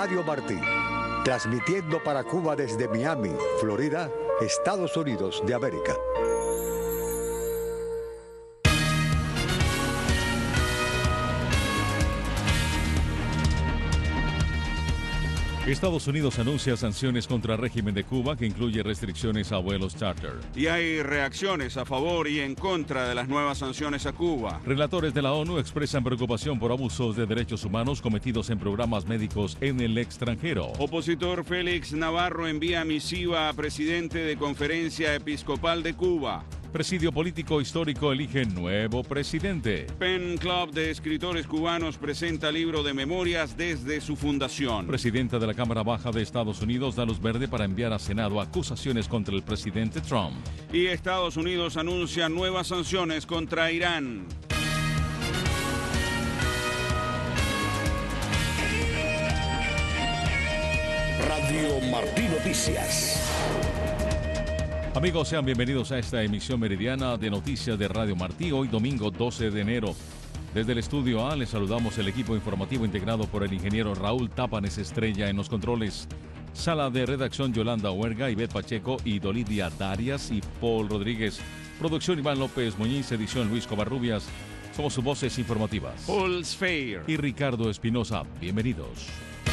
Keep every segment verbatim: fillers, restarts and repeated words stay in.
Radio Martí, transmitiendo para Cuba desde Miami, Florida, Estados Unidos de América. Estados Unidos anuncia sanciones contra el régimen de Cuba que incluye restricciones a vuelos charter. Y hay reacciones a favor y en contra de las nuevas sanciones a Cuba. Relatores de la ONU expresan preocupación por abusos de derechos humanos cometidos en programas médicos en el extranjero. Opositor Félix Navarro envía misiva a presidente de Conferencia Episcopal de Cuba. Presidio político histórico elige nuevo presidente. Pen Club de Escritores Cubanos presenta libro de memorias desde su fundación. Presidenta de la Cámara Baja de Estados Unidos da luz verde para enviar a Senado acusaciones contra el presidente Trump. Y Estados Unidos anuncia nuevas sanciones contra Irán. Radio Martí Noticias. Amigos, sean bienvenidos a esta emisión meridiana de Noticias de Radio Martí, hoy domingo doce de enero. Desde el estudio A les saludamos el equipo informativo integrado por el ingeniero Raúl Tápanes Estrella en los controles. Sala de redacción Yolanda Huerga, Ivette Pacheco y Dolidia Darias y Paul Rodríguez. Producción Iván López Muñiz, edición Luis Covarrubias. Somos sus voces informativas. Paul Sfeir y Ricardo Espinosa. Bienvenidos.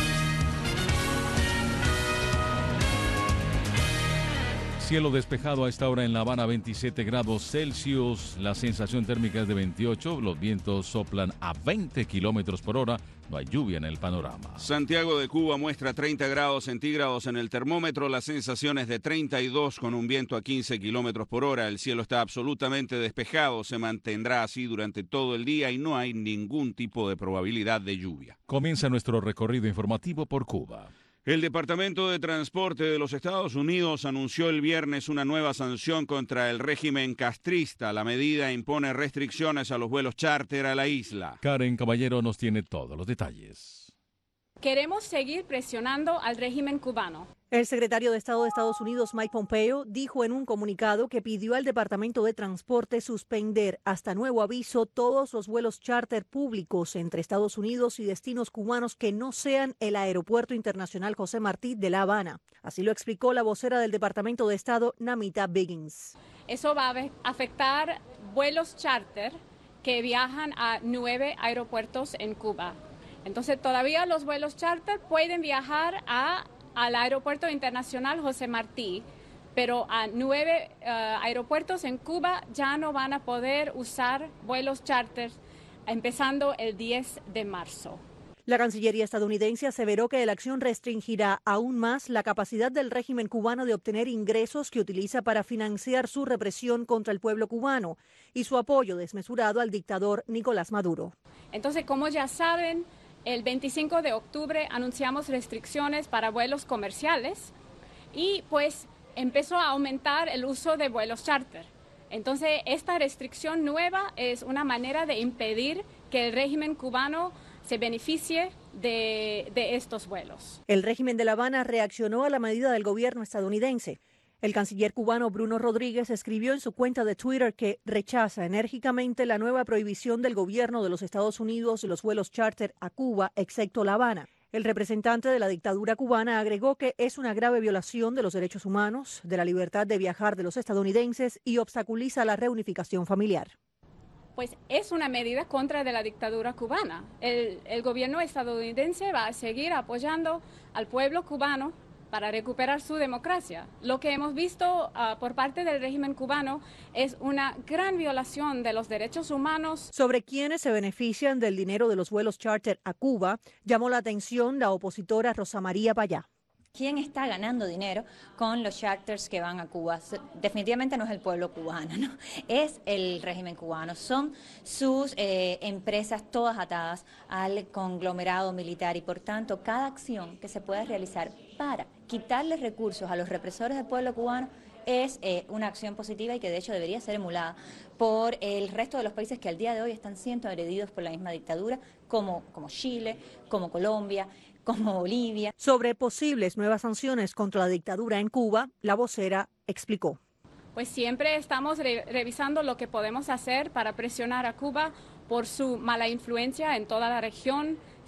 Cielo despejado a esta hora en La Habana, veintisiete grados Celsius, la sensación térmica es de veintiocho, los vientos soplan a veinte kilómetros por hora, no hay lluvia en el panorama. Santiago de Cuba muestra treinta grados centígrados en el termómetro, la sensación es de treinta y dos con un viento a quince kilómetros por hora, el cielo está absolutamente despejado, se mantendrá así durante todo el día y no hay ningún tipo de probabilidad de lluvia. Comienza nuestro recorrido informativo por Cuba. El Departamento de Transporte de los Estados Unidos anunció el viernes una nueva sanción contra el régimen castrista. La medida impone restricciones a los vuelos charter a la isla. Karen Caballero nos tiene todos los detalles. Queremos seguir presionando al régimen cubano. El secretario de Estado de Estados Unidos, Mike Pompeo, dijo en un comunicado que pidió al Departamento de Transporte suspender hasta nuevo aviso todos los vuelos charter públicos entre Estados Unidos y destinos cubanos que no sean el Aeropuerto Internacional José Martí de La Habana. Así lo explicó la vocera del Departamento de Estado, Namita Biggins. Eso va a afectar vuelos charter que viajan a nueve aeropuertos en Cuba. Entonces, todavía los vuelos charter pueden viajar a, al Aeropuerto Internacional José Martí, pero a nueve uh, aeropuertos en Cuba ya no van a poder usar vuelos charter empezando el diez de marzo. La Cancillería estadounidense aseveró que la acción restringirá aún más la capacidad del régimen cubano de obtener ingresos que utiliza para financiar su represión contra el pueblo cubano y su apoyo desmesurado al dictador Nicolás Maduro. Entonces, como ya saben, el veinticinco de octubre anunciamos restricciones para vuelos comerciales y pues empezó a aumentar el uso de vuelos charter. Entonces, esta restricción nueva es una manera de impedir que el régimen cubano se beneficie de, de estos vuelos. El régimen de La Habana reaccionó a la medida del gobierno estadounidense. El canciller cubano Bruno Rodríguez escribió en su cuenta de Twitter que rechaza enérgicamente la nueva prohibición del gobierno de los Estados Unidos de los vuelos charter a Cuba, excepto La Habana. El representante de la dictadura cubana agregó que es una grave violación de los derechos humanos, de la libertad de viajar de los estadounidenses y obstaculiza la reunificación familiar. Pues es una medida contra de la dictadura cubana. El, el gobierno estadounidense va a seguir apoyando al pueblo cubano para recuperar su democracia. Lo que hemos visto uh, por parte del régimen cubano es una gran violación de los derechos humanos. Sobre quienes se benefician del dinero de los vuelos charter a Cuba, llamó la atención la opositora Rosa María Payá. ¿Quién está ganando dinero con los charters que van a Cuba? Definitivamente no es el pueblo cubano, ¿no? Es el régimen cubano. Son sus eh, empresas todas atadas al conglomerado militar y por tanto cada acción que se pueda realizar para quitarle recursos a los represores del pueblo cubano es eh, una acción positiva y que de hecho debería ser emulada por el resto de los países que al día de hoy están siendo agredidos por la misma dictadura, como, como Chile, como Colombia, como Bolivia. Sobre posibles nuevas sanciones contra la dictadura en Cuba, la vocera explicó. Pues siempre estamos re revisando lo que podemos hacer para presionar a Cuba por su mala influencia en toda la región.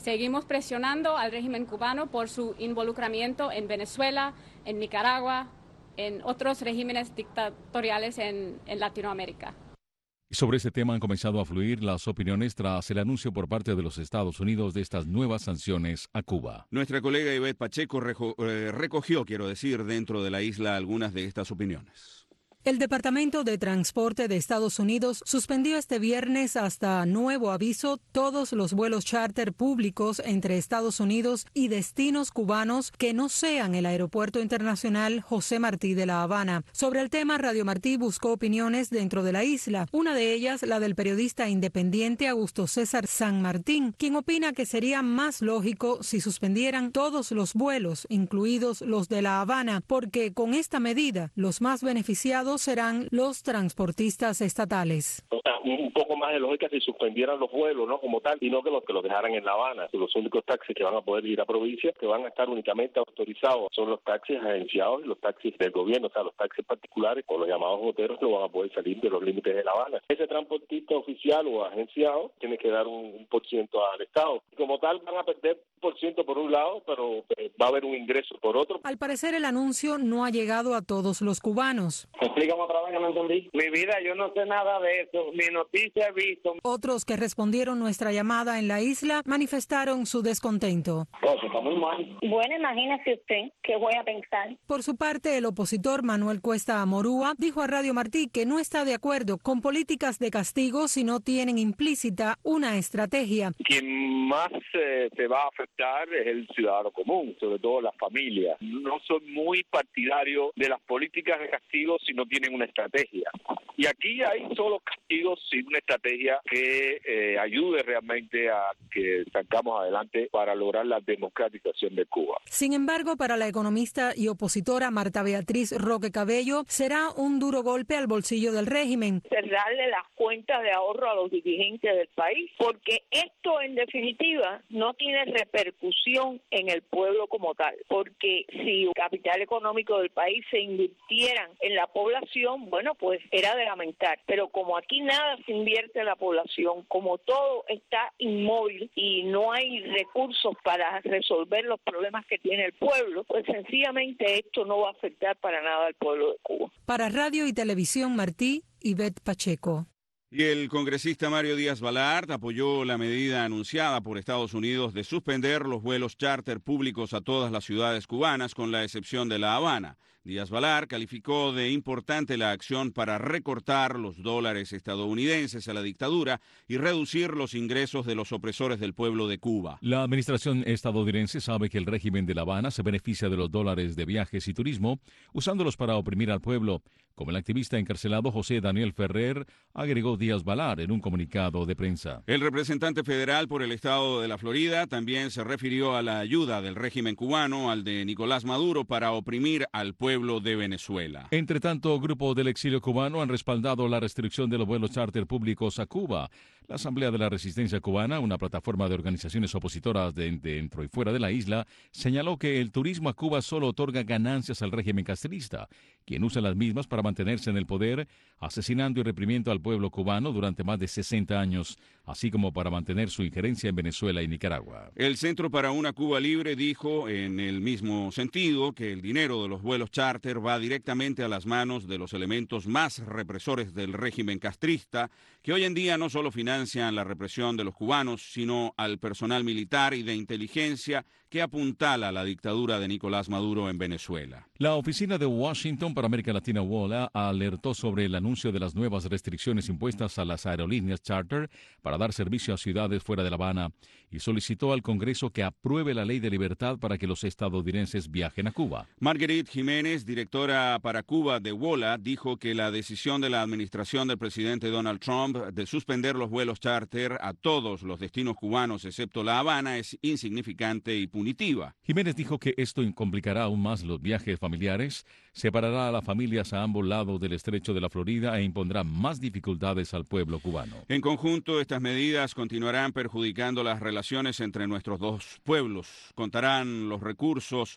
Seguimos presionando al régimen cubano por su involucramiento en Venezuela, en Nicaragua, en otros regímenes dictatoriales en, en Latinoamérica. Sobre este tema han comenzado a fluir las opiniones tras el anuncio por parte de los Estados Unidos de estas nuevas sanciones a Cuba. Nuestra colega Ivette Pacheco reco- eh, recogió, quiero decir, dentro de la isla algunas de estas opiniones. El Departamento de Transporte de Estados Unidos suspendió este viernes hasta nuevo aviso todos los vuelos charter públicos entre Estados Unidos y destinos cubanos que no sean el Aeropuerto Internacional José Martí de La Habana. Sobre el tema, Radio Martí buscó opiniones dentro de la isla, una de ellas la del periodista independiente Augusto César San Martín, quien opina que sería más lógico si suspendieran todos los vuelos, incluidos los de La Habana, porque con esta medida los más beneficiados serán los transportistas estatales. O sea, un poco más de lógica si suspendieran los vuelos, ¿no? Como tal, y no que los que los dejaran en La Habana. Los únicos taxis que van a poder ir a provincias, que van a estar únicamente autorizados, son los taxis agenciados y los taxis del gobierno, o sea, los taxis particulares o los llamados moteros no van a poder salir de los límites de La Habana. Ese transportista oficial o agenciado tiene que dar un, un por ciento al Estado. Y como tal, van a perder por ciento por un lado, pero eh, va a haber un ingreso por otro. Al parecer, el anuncio no ha llegado a todos los cubanos. Explícame otra vez, no entendí. Mi vida, yo no sé nada de eso, ni noticia he visto. Otros que respondieron nuestra llamada en la isla manifestaron su descontento. Oh, está muy mal. Bueno, imagínese usted qué voy a pensar. Por su parte, el opositor Manuel Cuesta Amorúa dijo a Radio Martí que no está de acuerdo con políticas de castigo si no tienen implícita una estrategia. Quien más eh, se va a afectar es el ciudadano común, sobre todo las familias. No soy muy partidario de las políticas de castigo si no tienen una estrategia. Y aquí hay solo castigos sin una estrategia que eh, ayude realmente a que sacamos adelante para lograr la democratización de Cuba. Sin embargo, para la economista y opositora Marta Beatriz Roque Cabello, será un duro golpe al bolsillo del régimen. Cerrarle las cuentas de ahorro a los dirigentes del país, porque esto en definitiva no tiene repercusión en el pueblo como tal, porque si el capital económico del país se invirtieran en la población, bueno, pues era de lamentar, pero como aquí nada se invierte en la población, como todo está inmóvil y no hay recursos para resolver los problemas que tiene el pueblo, pues sencillamente esto no va a afectar para nada al pueblo de Cuba. Para Radio y Televisión Martí, Ivette Pacheco. Y el congresista Mario Díaz Balart apoyó la medida anunciada por Estados Unidos de suspender los vuelos charter públicos a todas las ciudades cubanas, con la excepción de La Habana. Díaz Balart calificó de importante la acción para recortar los dólares estadounidenses a la dictadura y reducir los ingresos de los opresores del pueblo de Cuba. La administración estadounidense sabe que el régimen de La Habana se beneficia de los dólares de viajes y turismo, usándolos para oprimir al pueblo, como el activista encarcelado José Daniel Ferrer, agregó Díaz Balart en un comunicado de prensa. El representante federal por el estado de la Florida también se refirió a la ayuda del régimen cubano al de Nicolás Maduro para oprimir al pueblo de Venezuela. Entre tanto, grupos del exilio cubano han respaldado la restricción de los vuelos charter públicos a Cuba. La Asamblea de la Resistencia Cubana, una plataforma de organizaciones opositoras de dentro y fuera de la isla, señaló que el turismo a Cuba solo otorga ganancias al régimen castrista, quien usa las mismas para mantenerse en el poder, asesinando y reprimiendo al pueblo cubano durante más de sesenta años, así como para mantener su injerencia en Venezuela y Nicaragua. El Centro para una Cuba Libre dijo en el mismo sentido que el dinero de los vuelos charter va directamente a las manos de los elementos más represores del régimen castrista, que hoy en día no solo financian la represión de los cubanos, sino al personal militar y de inteligencia que apuntala la dictadura de Nicolás Maduro en Venezuela. La Oficina de Washington para América Latina, WOLA, alertó sobre el anuncio de las nuevas restricciones impuestas a las aerolíneas charter para dar servicio a ciudades fuera de La Habana y solicitó al Congreso que apruebe la ley de libertad para que los estadounidenses viajen a Cuba. Marguerite Jiménez, directora para Cuba de WOLA, dijo que la decisión de la administración del presidente Donald Trump de suspender los vuelos charter a todos los destinos cubanos excepto La Habana es insignificante y punitiva. Jiménez dijo que esto complicará aún más los viajes familiares, separará a las familias a ambos lados del estrecho de la Florida e impondrá más dificultades al pueblo cubano. En conjunto, estas medidas continuarán perjudicando las relaciones entre nuestros dos pueblos. Contarán los recursos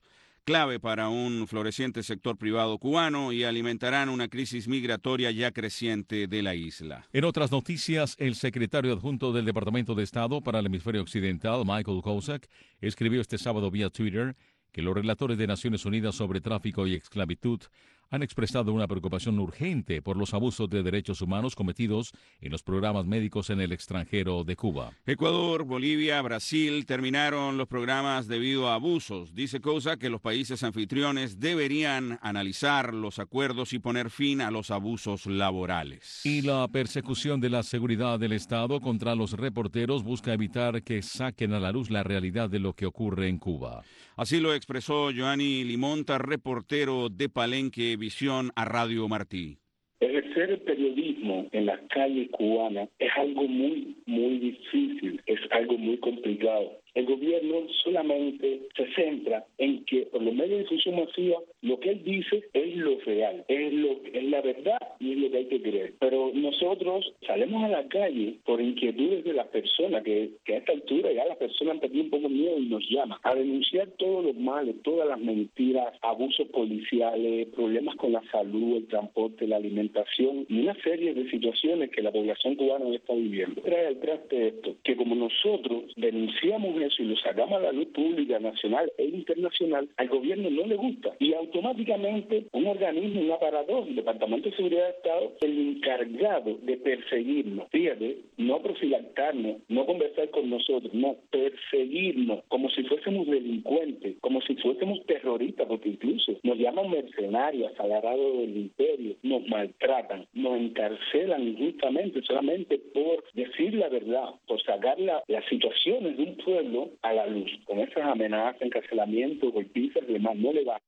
clave para un floreciente sector privado cubano y alimentarán una crisis migratoria ya creciente de la isla. En otras noticias, el secretario adjunto del Departamento de Estado para el Hemisferio Occidental, Michael Kozak, escribió este sábado vía Twitter que los relatores de Naciones Unidas sobre tráfico y esclavitud han expresado una preocupación urgente por los abusos de derechos humanos cometidos en los programas médicos en el extranjero de Cuba. Ecuador, Bolivia, Brasil terminaron los programas debido a abusos. Dice Kozak que los países anfitriones deberían analizar los acuerdos y poner fin a los abusos laborales. Y la persecución de la seguridad del Estado contra los reporteros busca evitar que saquen a la luz la realidad de lo que ocurre en Cuba. Así lo expresó Joanny Limonta, reportero de Palenque Visión a Radio Martí. Ejercer el periodismo en las calles cubanas es algo muy, muy difícil, es algo muy complicado. El gobierno solamente se centra en que por los medios de difusión masiva lo que él dice es lo real, es lo es la verdad y es lo que hay que creer. Pero nosotros salimos a la calle por inquietudes de las personas, que, que a esta altura ya las personas han perdido un poco de miedo y nos llaman a denunciar todos los males, todas las mentiras, abusos policiales, problemas con la salud, el transporte, la alimentación y una serie de situaciones que la población cubana está viviendo. Trae al traste esto, que como nosotros denunciamos eso y lo sacamos a la luz pública, nacional e internacional, al gobierno no le gusta. Y automáticamente un organismo, un aparato, el Departamento de Seguridad de Estado, el encargado de perseguirnos, fíjate, no profilactarnos, no conversar con nosotros, no, perseguirnos como si fuésemos delincuentes, como si fuésemos terroristas, porque incluso nos llaman mercenarios, asalariados del imperio, nos maltratan, nos encarcelan injustamente solamente por decir la verdad, por sacar la, las situaciones de un pueblo a la luz. Con esas amenazas, encarcelamientos, golpizas y demás, no le va.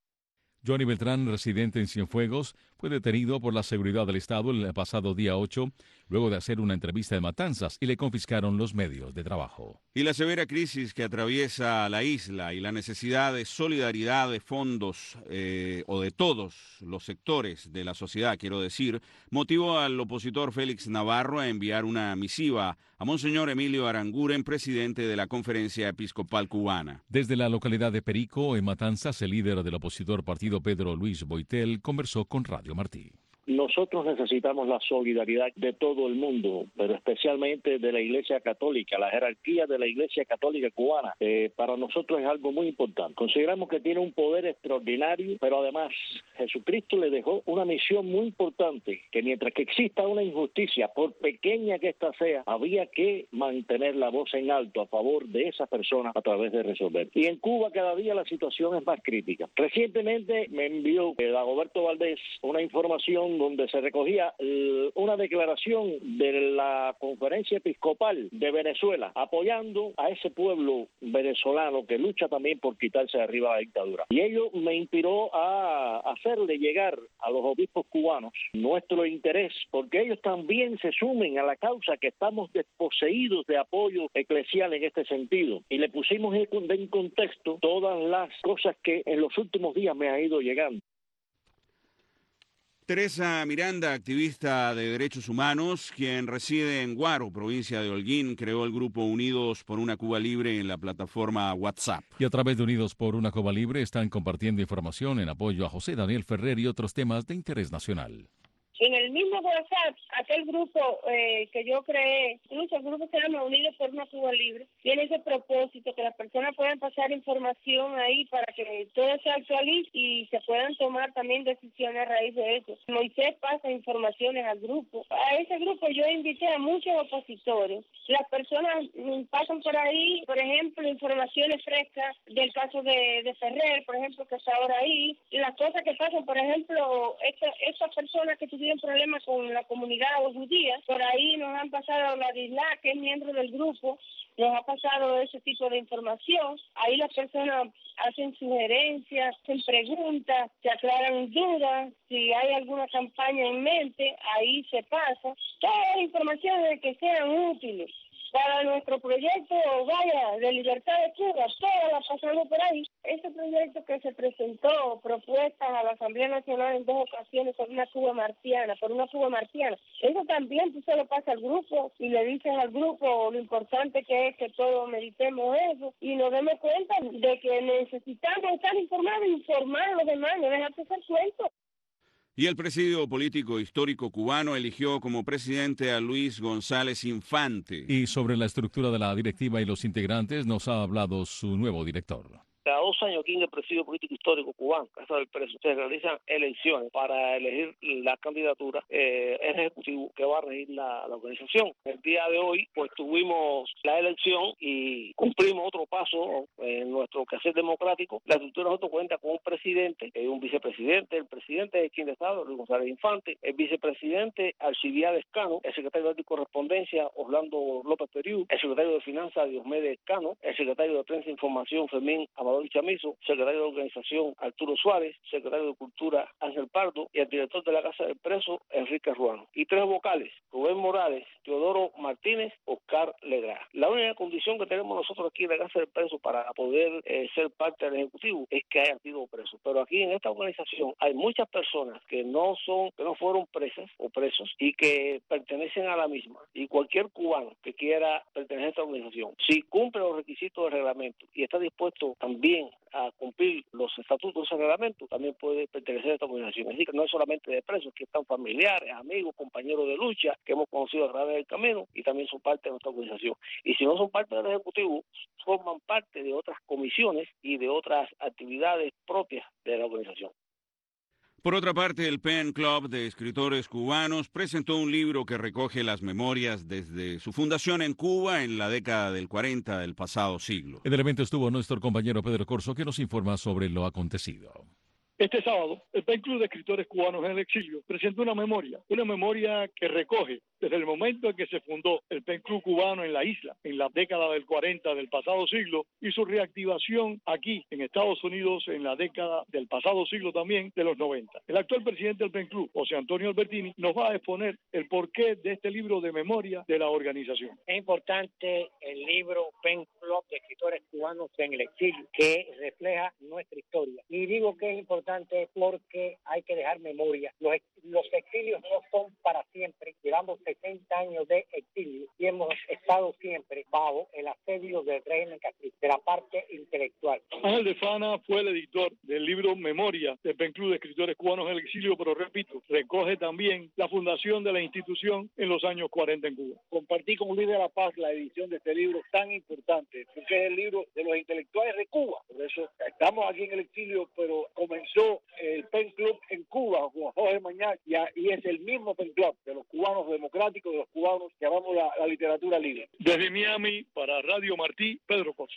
Johnny Beltrán, residente en Cienfuegos, fue detenido por la seguridad del Estado el pasado día ocho, luego de hacer una entrevista de Matanzas, y le confiscaron los medios de trabajo. Y la severa crisis que atraviesa la isla y la necesidad de solidaridad de fondos eh, o de todos los sectores de la sociedad, quiero decir, motivó al opositor Félix Navarro a enviar una misiva a Monseñor Emilio Aranguren, presidente de la Conferencia Episcopal Cubana. Desde la localidad de Perico, en Matanzas, el líder del opositor partido Pedro Luis Boitel conversó con Radio Martí. Nosotros necesitamos la solidaridad de todo el mundo, pero especialmente de la Iglesia Católica, la jerarquía de la Iglesia Católica cubana. Eh, para nosotros es algo muy importante. Consideramos que tiene un poder extraordinario, pero además Jesucristo le dejó una misión muy importante, que mientras que exista una injusticia, por pequeña que ésta sea, había que mantener la voz en alto a favor de esa persona a través de resolver. Y en Cuba cada día la situación es más crítica. Recientemente me envió eh, Dagoberto Valdés una información donde se recogía eh, una declaración de la Conferencia Episcopal de Venezuela apoyando a ese pueblo venezolano que lucha también por quitarse de arriba la dictadura. Y ello me inspiró a hacerle llegar a los obispos cubanos nuestro interés, porque ellos también se sumen a la causa, que estamos desposeídos de apoyo eclesial en este sentido. Y le pusimos en contexto todas las cosas que en los últimos días me ha ido llegando. Teresa Miranda, activista de derechos humanos, quien reside en Guaro, provincia de Holguín, creó el grupo Unidos por una Cuba Libre en la plataforma WhatsApp. Y a través de Unidos por una Cuba Libre están compartiendo información en apoyo a José Daniel Ferrer y otros temas de interés nacional. En el mismo WhatsApp, aquel grupo eh, que yo creé, incluso el grupo se llama Unidos por una Cuba Libre, tiene ese propósito, que las personas puedan pasar información ahí para que todo se actualice y se puedan tomar también decisiones a raíz de eso. Moisés pasa informaciones al grupo. A ese grupo yo invité a muchos opositores. Las personas pasan por ahí, por ejemplo, informaciones frescas del caso de, de Ferrer, por ejemplo, que está ahora ahí. Las cosas que pasan, por ejemplo, esta, estas personas que tuvieron problemas con la comunidad judía, por ahí nos han pasado la Disla, que es miembro del grupo, nos ha pasado ese tipo de información. Ahí las personas hacen sugerencias, hacen preguntas, se aclaran dudas, si hay alguna campaña en mente, ahí se pasa. Todas las informaciones que sean útiles para nuestro proyecto, vaya, de libertad de Cuba, todas las pasamos por ahí. Ese proyecto que se presentó, propuestas a la Asamblea Nacional en dos ocasiones por una Cuba marciana, por una Cuba marciana, eso también tú se lo pasas al grupo y le dices al grupo lo importante que es que todos meditemos eso y nos demos cuenta de que necesitamos estar informados e informar a los demás, no dejarse hacer cuentos. Y el presidio político histórico cubano eligió como presidente a Luis González Infante. Y sobre la estructura de la directiva y los integrantes nos ha hablado su nuevo director. Cada dos años aquí en el Presidio Político Histórico Cubano, Casa del Preso, se realizan elecciones para elegir la candidatura eh, ejecutivo que va a regir la, la organización. El día de hoy, pues tuvimos la elección y cumplimos otro paso en nuestro quehacer democrático. La estructura de nosotros cuenta con un presidente, eh, un vicepresidente, el presidente de Chin de Estado, Luis González Infante, el vicepresidente Alcibiades Cano, el secretario de Correspondencia Orlando López Periú, el secretario de Finanzas Diosmedes Cano, el secretario de Prensa e Información Fermín Amador Chamizo, secretario de Organización Arturo Suárez, secretario de Cultura Ángel Pardo y el director de la Casa del Preso Enrique Ruano. Y tres vocales, Rubén Morales, Teodoro Martínez, Oscar Legrá. La única condición que tenemos nosotros aquí en la Casa del Preso para poder eh, ser parte del Ejecutivo es que haya sido preso. Pero aquí en esta organización hay muchas personas que no son, que no fueron presas o presos y que pertenecen a la misma. Y cualquier cubano que quiera pertenecer a esta organización, si cumple los requisitos del reglamento y está dispuesto también a cumplir los estatutos de ese reglamento, también puede pertenecer a esta organización. Así que no es solamente de presos, que están familiares, amigos, compañeros de lucha que hemos conocido a través del camino y también son parte de nuestra organización. Y si no son parte del Ejecutivo, forman parte de otras comisiones y de otras actividades propias de la organización. Por otra parte, el Pen Club de Escritores Cubanos presentó un libro que recoge las memorias desde su fundación en Cuba en la década del cuarenta del pasado siglo. En el evento estuvo nuestro compañero Pedro Corso, que nos informa sobre lo acontecido. Este sábado, el Pen Club de Escritores Cubanos en el Exilio presentó una memoria, una memoria que recoge desde el momento en que se fundó el Pen Club cubano en la isla, en la década del cuarenta del pasado siglo, y su reactivación aquí en Estados Unidos en la década del pasado siglo también de los noventa. El actual presidente del Pen Club, José Antonio Albertini, nos va a exponer el porqué de este libro de memoria de la organización. Es importante el libro Pen Club de Escritores Cubanos en el Exilio, que refleja nuestra historia. Y digo que es importante porque hay que dejar memoria. Los, los exilios no son para siempre. Llevamos sesenta años de exilio y hemos estado siempre bajo el asedio del régimen castrista, de la parte intelectual. Ángel de Fana fue el editor del libro Memoria del Pen Club de Escritores Cubanos en el Exilio, pero repito, recoge también la fundación de la institución en los años cuarenta en Cuba. Compartí con Luis de la Paz la edición de este libro tan importante, porque es el libro de los intelectuales de Cuba. Por eso estamos aquí en el exilio, pero comenzó el Pen Club en Cuba con Jorge Mañac y, y es el mismo Pen Club de los cubanos democráticos, de los cubanos que amamos la, la literatura libre. Desde Miami, para Radio Martí, Pedro Corso.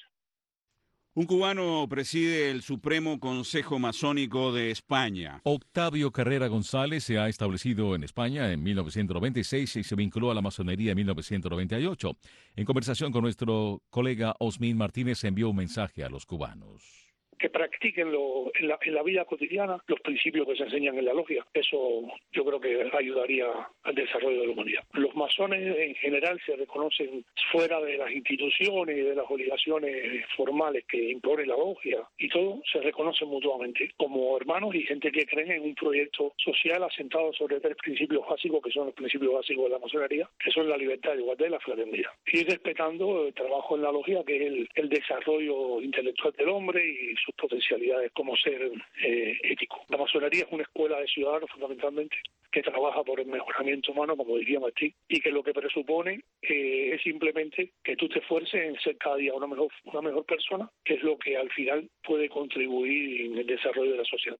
Un cubano preside el Supremo Consejo Masónico de España. Octavio Carrera González se ha establecido en España en mil novecientos noventa y seis y se vinculó a la masonería en mil novecientos noventa y ocho. En conversación con nuestro colega Osmin Martínez, envió un mensaje a los cubanos. Que practiquen lo, en, la, en la vida cotidiana los principios que se enseñan en la logia. Eso yo creo que ayudaría al desarrollo de la humanidad. Los masones en general se reconocen fuera de las instituciones y de las obligaciones formales que impone la logia y todo, se reconocen mutuamente como hermanos y gente que creen en un proyecto social asentado sobre tres principios básicos, que son los principios básicos de la masonería, que son la libertad, la igualdad y la fraternidad. Y respetando el trabajo en la logia, que es el, el desarrollo intelectual del hombre y sus potencialidades como ser eh, ético. La masonería es una escuela de ciudadanos fundamentalmente que trabaja por el mejoramiento humano, como diría Martí, y que lo que presupone eh, es simplemente que tú te esfuerces en ser cada día una mejor, una mejor persona, que es lo que al final puede contribuir en el desarrollo de la sociedad.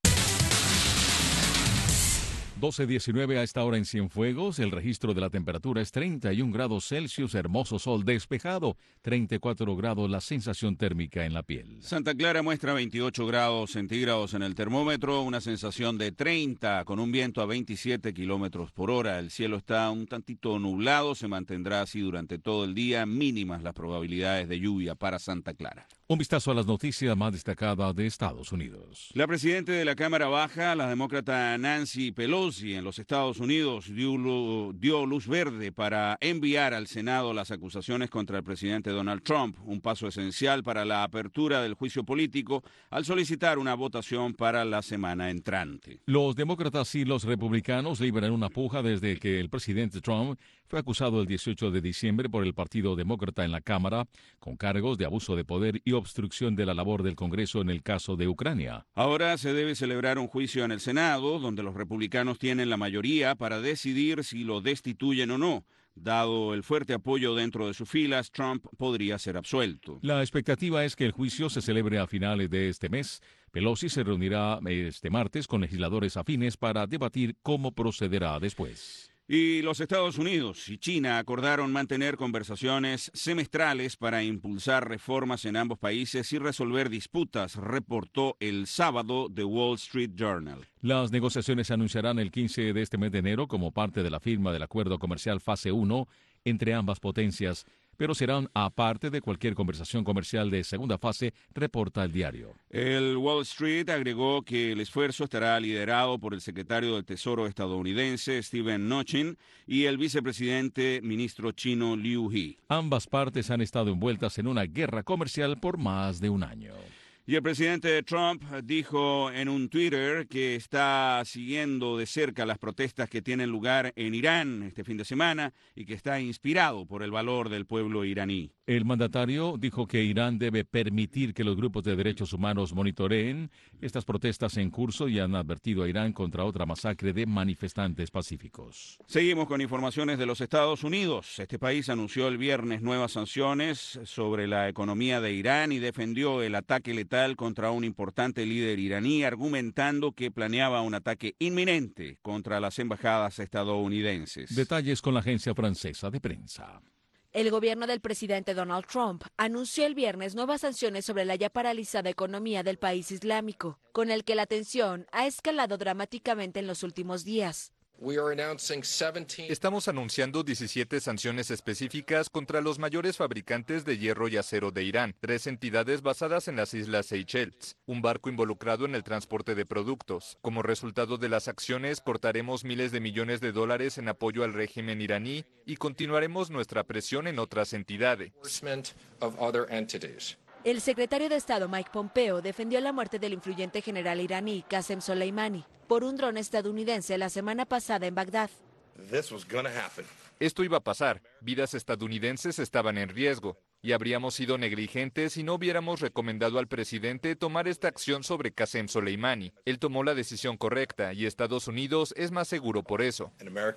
doce diecinueve a esta hora en Cienfuegos. El registro de la temperatura es treinta y un grados Celsius, hermoso sol despejado, treinta y cuatro grados la sensación térmica en la piel. Santa Clara muestra veintiocho grados centígrados en el termómetro, una sensación de treinta con un viento a veintisiete kilómetros por hora. El cielo está un tantito nublado, se mantendrá así durante todo el día, mínimas las probabilidades de lluvia para Santa Clara. Un vistazo a las noticias más destacadas de Estados Unidos. La presidenta de la Cámara Baja, la demócrata Nancy Pelosi, en los Estados Unidos dio, dio luz verde para enviar al Senado las acusaciones contra el presidente Donald Trump, un paso esencial para la apertura del juicio político al solicitar una votación para la semana entrante. Los demócratas y los republicanos libran una puja desde que el presidente Trump fue acusado el dieciocho de diciembre por el Partido Demócrata en la Cámara con cargos de abuso de poder y obstrucción de la labor del Congreso en el caso de Ucrania. Ahora se debe celebrar un juicio en el Senado, donde los republicanos tienen la mayoría para decidir si lo destituyen o no. Dado el fuerte apoyo dentro de sus filas, Trump podría ser absuelto. La expectativa es que el juicio se celebre a finales de este mes. Pelosi se reunirá este martes con legisladores afines para debatir cómo procederá después. Y los Estados Unidos y China acordaron mantener conversaciones semestrales para impulsar reformas en ambos países y resolver disputas, reportó el sábado The Wall Street Journal. Las negociaciones se anunciarán el quince de este mes de enero como parte de la firma del acuerdo comercial fase uno entre ambas potencias, pero serán aparte de cualquier conversación comercial de segunda fase, reporta el diario. El Wall Street agregó que el esfuerzo estará liderado por el secretario del Tesoro estadounidense, Steven Mnuchin, y el vicepresidente ministro chino, Liu He. Ambas partes han estado envueltas en una guerra comercial por más de un año. Y el presidente Trump dijo en un Twitter que está siguiendo de cerca las protestas que tienen lugar en Irán este fin de semana y que está inspirado por el valor del pueblo iraní. El mandatario dijo que Irán debe permitir que los grupos de derechos humanos monitoreen estas protestas en curso y han advertido a Irán contra otra masacre de manifestantes pacíficos. Seguimos con informaciones de los Estados Unidos. Este país anunció el viernes nuevas sanciones sobre la economía de Irán y defendió el ataque letal contra un importante líder iraní, argumentando que planeaba un ataque inminente contra las embajadas estadounidenses. Detalles con la agencia francesa de prensa. El gobierno del presidente Donald Trump anunció el viernes nuevas sanciones sobre la ya paralizada economía del país islámico, con el que la tensión ha escalado dramáticamente en los últimos días. Estamos anunciando diecisiete sanciones específicas contra los mayores fabricantes de hierro y acero de Irán, tres entidades basadas en las Islas Seychelles, un barco involucrado en el transporte de productos. Como resultado de las acciones, cortaremos miles de millones de dólares en apoyo al régimen iraní y continuaremos nuestra presión en otras entidades. El secretario de Estado Mike Pompeo defendió la muerte del influyente general iraní Qasem Soleimani por un dron estadounidense la semana pasada en Bagdad. Esto iba a pasar. Vidas estadounidenses estaban en riesgo y habríamos sido negligentes si no hubiéramos recomendado al presidente tomar esta acción sobre Qasem Soleimani. Él tomó la decisión correcta y Estados Unidos es más seguro por eso.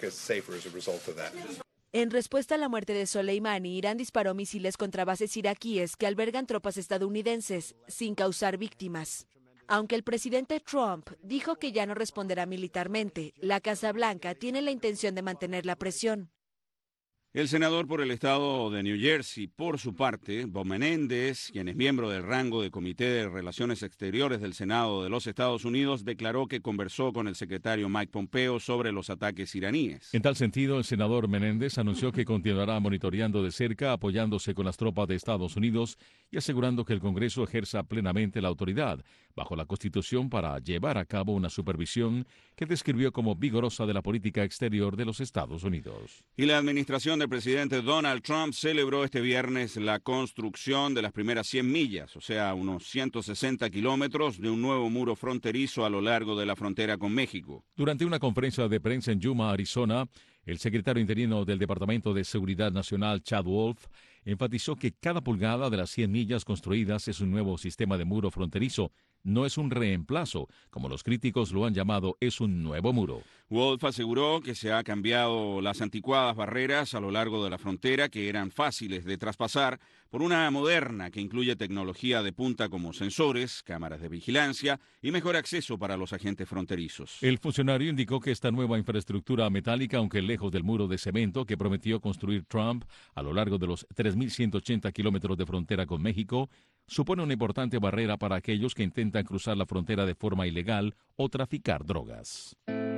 En respuesta a la muerte de Soleimani, Irán disparó misiles contra bases iraquíes que albergan tropas estadounidenses, sin causar víctimas. Aunque el presidente Trump dijo que ya no responderá militarmente, la Casa Blanca tiene la intención de mantener la presión. El senador por el estado de New Jersey, por su parte, Bob Menéndez, quien es miembro del rango de Comité de Relaciones Exteriores del Senado de los Estados Unidos, declaró que conversó con el secretario Mike Pompeo sobre los ataques iraníes. En tal sentido, el senador Menéndez anunció que continuará monitoreando de cerca, apoyándose con las tropas de Estados Unidos y asegurando que el Congreso ejerza plenamente la autoridad bajo la Constitución para llevar a cabo una supervisión que describió como vigorosa de la política exterior de los Estados Unidos. Y la administración del presidente Donald Trump celebró este viernes la construcción de las primeras cien millas, o sea, unos ciento sesenta kilómetros de un nuevo muro fronterizo a lo largo de la frontera con México. Durante una conferencia de prensa en Yuma, Arizona, el secretario interino del Departamento de Seguridad Nacional, Chad Wolf, enfatizó que cada pulgada de las cien millas construidas es un nuevo sistema de muro fronterizo. No es un reemplazo, como los críticos lo han llamado, es un nuevo muro. Wolf aseguró que se han cambiado las anticuadas barreras a lo largo de la frontera que eran fáciles de traspasar por una moderna que incluye tecnología de punta como sensores, cámaras de vigilancia y mejor acceso para los agentes fronterizos. El funcionario indicó que esta nueva infraestructura metálica, aunque lejos del muro de cemento que prometió construir Trump a lo largo de los tres mil ciento ochenta kilómetros de frontera con México, supone una importante barrera para aquellos que intentan cruzar la frontera de forma ilegal o traficar drogas.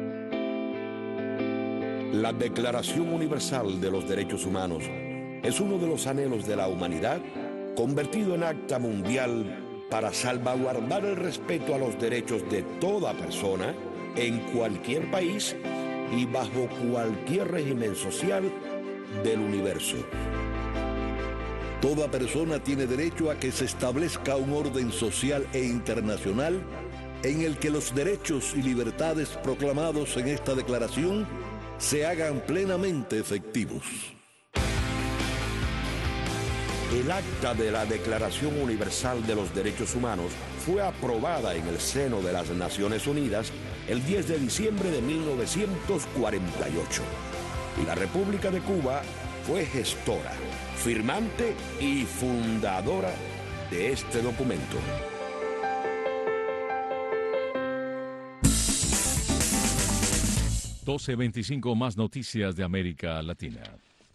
La Declaración Universal de los Derechos Humanos es uno de los anhelos de la humanidad convertido en acta mundial para salvaguardar el respeto a los derechos de toda persona en cualquier país y bajo cualquier régimen social del universo. Toda persona tiene derecho a que se establezca un orden social e internacional en el que los derechos y libertades proclamados en esta declaración se hagan plenamente efectivos. El acta de la Declaración Universal de los Derechos Humanos fue aprobada en el seno de las Naciones Unidas el diez de diciembre de mil novecientos cuarenta y ocho. Y la República de Cuba fue gestora, firmante y fundadora de este documento. doce veinticinco, más noticias de América Latina.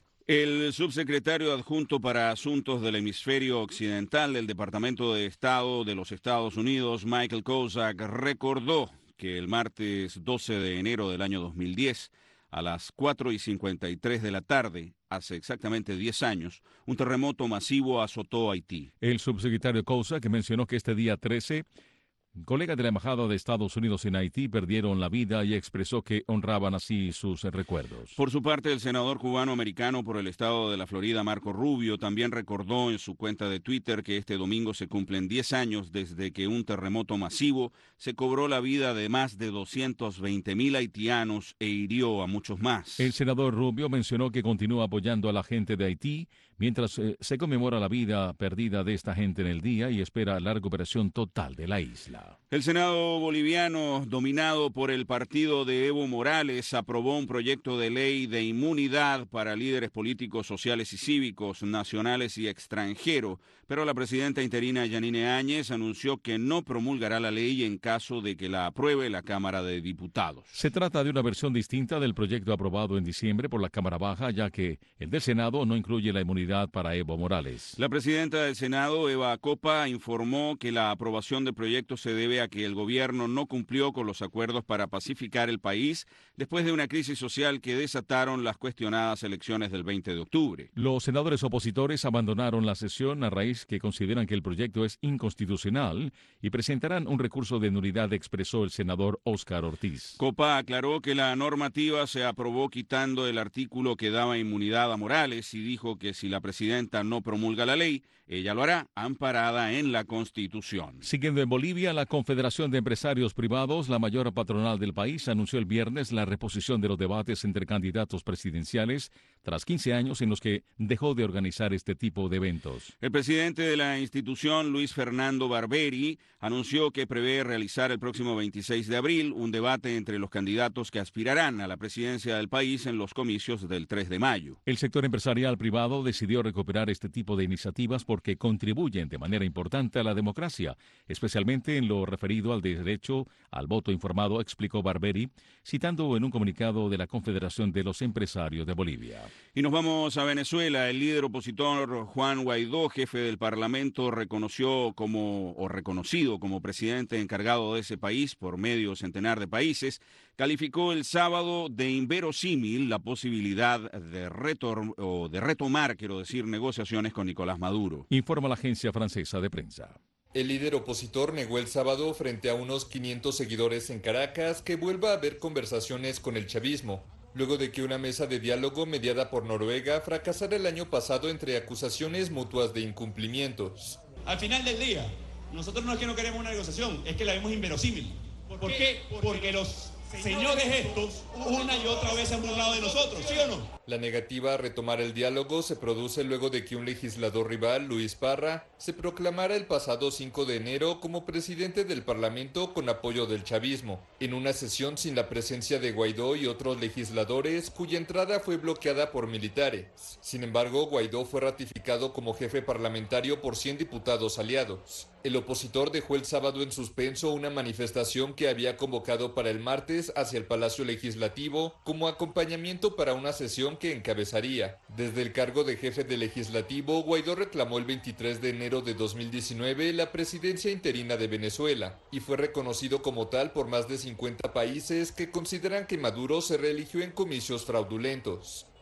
El subsecretario adjunto para Asuntos del Hemisferio Occidental del Departamento de Estado de los Estados Unidos, Michael Kozak, recordó que el martes doce de enero del año dos mil diez, a las cuatro y cincuenta y tres de la tarde, hace exactamente diez años, un terremoto masivo azotó Haití. El subsecretario Kozak mencionó que este día trece, colegas de la Embajada de Estados Unidos en Haití perdieron la vida y expresó que honraban así sus recuerdos. Por su parte, el senador cubano-americano por el estado de la Florida, Marco Rubio, también recordó en su cuenta de Twitter que este domingo se cumplen diez años desde que un terremoto masivo se cobró la vida de más de doscientos veinte mil haitianos e hirió a muchos más. El senador Rubio mencionó que continúa apoyando a la gente de Haití mientras eh, se conmemora la vida perdida de esta gente en el día y espera la recuperación total de la isla. El Senado boliviano, dominado por el partido de Evo Morales, aprobó un proyecto de ley de inmunidad para líderes políticos, sociales y cívicos, nacionales y extranjeros, pero la presidenta interina Yanine Áñez anunció que no promulgará la ley en caso de que la apruebe la Cámara de Diputados. Se trata de una versión distinta del proyecto aprobado en diciembre por la Cámara Baja, ya que el del Senado no incluye la inmunidad para Evo Morales. La presidenta del Senado, Eva Acopa, informó que la aprobación del proyecto se debe a que el gobierno no cumplió con los acuerdos para pacificar el país después de una crisis social que desataron las cuestionadas elecciones del veinte de octubre. Los senadores opositores abandonaron la sesión a raíz que consideran que el proyecto es inconstitucional y presentarán un recurso de nulidad, expresó el senador Óscar Ortiz. Copa aclaró que la normativa se aprobó quitando el artículo que daba inmunidad a Morales y dijo que si la presidenta no promulga la ley, ella lo hará amparada en la Constitución. Siguiendo en Bolivia, la Confederación de Empresarios Privados, la mayor patronal del país, anunció el viernes la reposición de los debates entre candidatos presidenciales tras quince años en los que dejó de organizar este tipo de eventos. El presidente de la institución, Luis Fernando Barberi, anunció que prevé realizar el próximo veintiséis de abril un debate entre los candidatos que aspirarán a la presidencia del país en los comicios del tres de mayo. El sector empresarial privado decidió recuperar este tipo de iniciativas porque contribuyen de manera importante a la democracia, especialmente en lo referido al derecho al voto informado, explicó Barberi, citando en un comunicado de la Confederación de los Empresarios de Bolivia. Y nos vamos a Venezuela. El líder opositor Juan Guaidó, jefe del Parlamento, reconoció como o reconocido como presidente encargado de ese país por medio centenar de países, calificó el sábado de inverosímil la posibilidad de, retor o de retomar, quiero decir, negociaciones con Nicolás Maduro. Informa la agencia francesa de prensa. El líder opositor negó el sábado frente a unos quinientos seguidores en Caracas que vuelva a haber conversaciones con el chavismo, luego de que una mesa de diálogo mediada por Noruega fracasara el año pasado entre acusaciones mutuas de incumplimientos. Al final del día, nosotros no es que no queremos una negociación, es que la vemos inverosímil. ¿Por, ¿Por qué? qué? Porque los señores estos una y otra vez se han burlado de nosotros, ¿sí o no? La negativa a retomar el diálogo se produce luego de que un legislador rival, Luis Parra, se proclamara el pasado cinco de enero como presidente del Parlamento con apoyo del chavismo, en una sesión sin la presencia de Guaidó y otros legisladores cuya entrada fue bloqueada por militares. Sin embargo, Guaidó fue ratificado como jefe parlamentario por cien diputados aliados. El opositor dejó el sábado en suspenso una manifestación que había convocado para el martes hacia el Palacio Legislativo como acompañamiento para una sesión que encabezaría. Desde el cargo de jefe de legislativo, Guaidó reclamó el veintitrés de enero de dos mil diecinueve la presidencia interina de Venezuela y fue reconocido como tal por más de cincuenta países que consideran que Maduro se reeligió en comicios fraudulentos.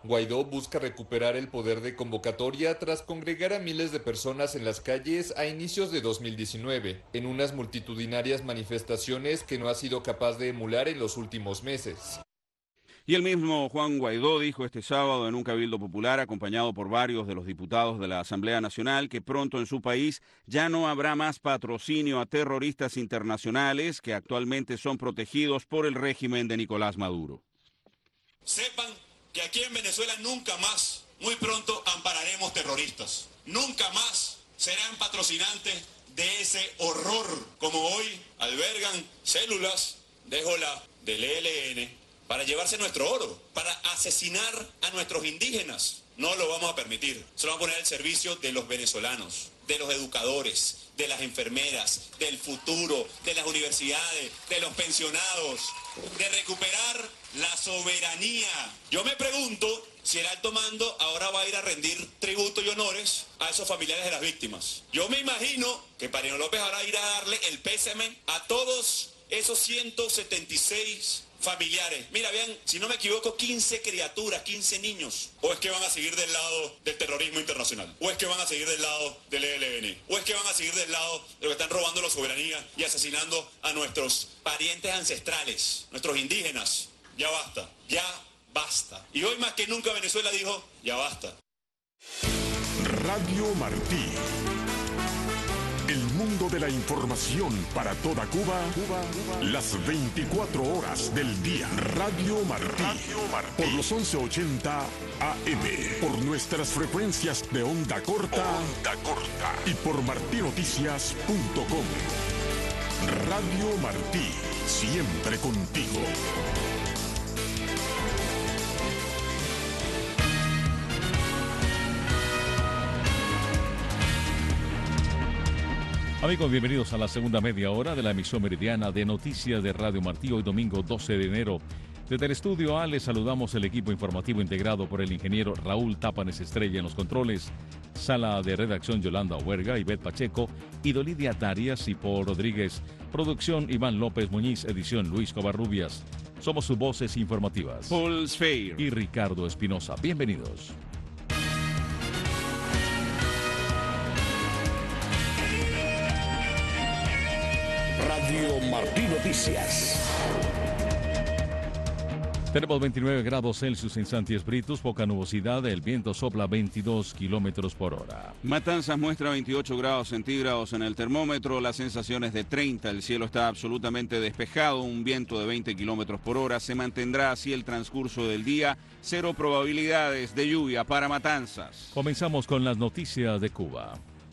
Guaidó busca recuperar el poder de convocatoria tras congregar a miles de personas en las calles a inicios de dos mil diecinueve, en unas multitudinarias manifestaciones que no ha sido capaz de emular en los últimos meses. Y el mismo Juan Guaidó dijo este sábado en un cabildo popular, acompañado por varios de los diputados de la Asamblea Nacional, que pronto en su país ya no habrá más patrocinio a terroristas internacionales que actualmente son protegidos por el régimen de Nicolás Maduro. Sepan que aquí en Venezuela nunca más, muy pronto, ampararemos terroristas. Nunca más serán patrocinantes de ese horror, como hoy albergan células de Hezbollah, del E L N, para llevarse nuestro oro, para asesinar a nuestros indígenas. No lo vamos a permitir. Se lo vamos a poner al servicio de los venezolanos, de los educadores, de las enfermeras, del futuro, de las universidades, de los pensionados, de recuperar la soberanía. Yo me pregunto si el alto mando ahora va a ir a rendir tributo y honores a esos familiares de las víctimas. Yo me imagino que Mariano López ahora irá a darle el pésame a todos esos ciento setenta y seis familiares. Mira, vean, si no me equivoco, quince criaturas, quince niños. ¿O es que van a seguir del lado del terrorismo internacional? ¿O es que van a seguir del lado del E L N? ¿O es que van a seguir del lado de los que están robando la soberanía y asesinando a nuestros parientes ancestrales, nuestros indígenas? Ya basta, ya basta. Y hoy más que nunca Venezuela dijo, ya basta. Radio Martí. El mundo de la información para toda Cuba, Cuba, Cuba. Las veinticuatro horas del día. Radio Martí. Radio Martí. Por los once ochenta A M. Por nuestras frecuencias de onda corta. Onda corta. Y por martí noticias punto com. Radio Martí. Siempre contigo. Amigos, bienvenidos a la segunda media hora de la emisión meridiana de Noticias de Radio Martí, hoy domingo doce de enero. Desde el estudio A les saludamos el equipo informativo integrado por el ingeniero Raúl Tápanes Estrella en los controles, sala de redacción Yolanda Huerga, Ivette Pacheco, Idolidia Darias y Paul Rodríguez, producción Iván López Muñiz, edición Luis Covarrubias. Somos sus voces informativas. Paul Sfeir y Ricardo Espinosa. Bienvenidos. Radio Martí Noticias. Tenemos veintinueve grados Celsius en Santi Espíritus, poca nubosidad, el viento sopla veintidós kilómetros por hora. Matanzas muestra veintiocho grados centígrados en el termómetro, las sensaciones de treinta, el cielo está absolutamente despejado, un viento de veinte kilómetros por hora, se mantendrá así el transcurso del día, cero probabilidades de lluvia para Matanzas. Comenzamos con las noticias de Cuba.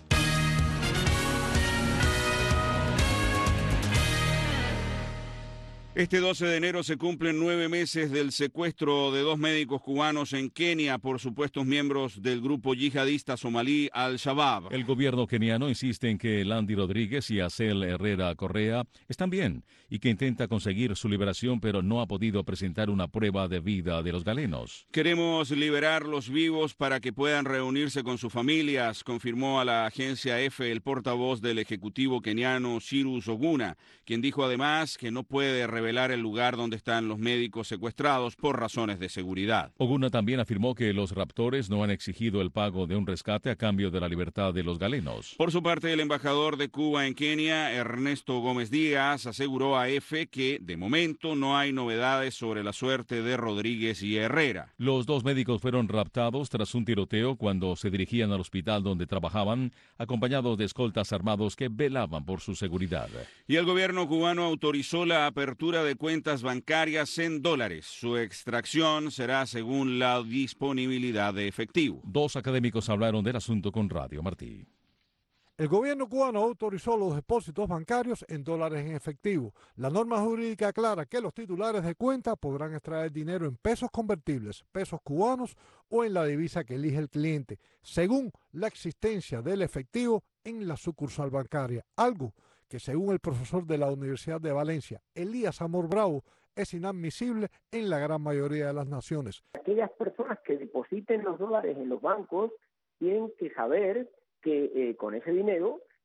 Este doce de enero se cumplen nueve meses del secuestro de dos médicos cubanos en Kenia por supuestos miembros del grupo yihadista somalí Al-Shabaab. El gobierno keniano insiste en que Landy Rodríguez y Acel Herrera Correa están bien y que intenta conseguir su liberación, pero no ha podido presentar una prueba de vida de los galenos. Queremos liberarlos vivos para que puedan reunirse con sus familias, confirmó a la agencia EFE el portavoz del ejecutivo keniano Cyrus Oguna, quien dijo además que no puede revelar el lugar donde están los médicos secuestrados por razones de seguridad. Oguna también afirmó que los raptores no han exigido el pago de un rescate a cambio de la libertad de los galenos. Por su parte, el embajador de Cuba en Kenia, Ernesto Gómez Díaz, aseguró a EFE que de momento no hay novedades sobre la suerte de Rodríguez y Herrera. Los dos médicos fueron raptados tras un tiroteo cuando se dirigían al hospital donde trabajaban, acompañados de escoltas armados que velaban por su seguridad. Y el gobierno cubano autorizó la apertura de cuentas bancarias en dólares. Su extracción será según la disponibilidad de efectivo. Dos académicos hablaron del asunto con Radio Martí. El gobierno cubano autorizó los depósitos bancarios en dólares en efectivo. La norma jurídica aclara que los titulares de cuenta podrán extraer dinero en pesos convertibles, pesos cubanos o en la divisa que elige el cliente, según la existencia del efectivo en la sucursal bancaria. Algo que según el profesor de la Universidad de Valencia, Elías Amor Bravo, es inadmisible en la gran mayoría de las naciones. Aquellas personas que depositen los dólares en los bancos tienen que saber que eh, con ese dinero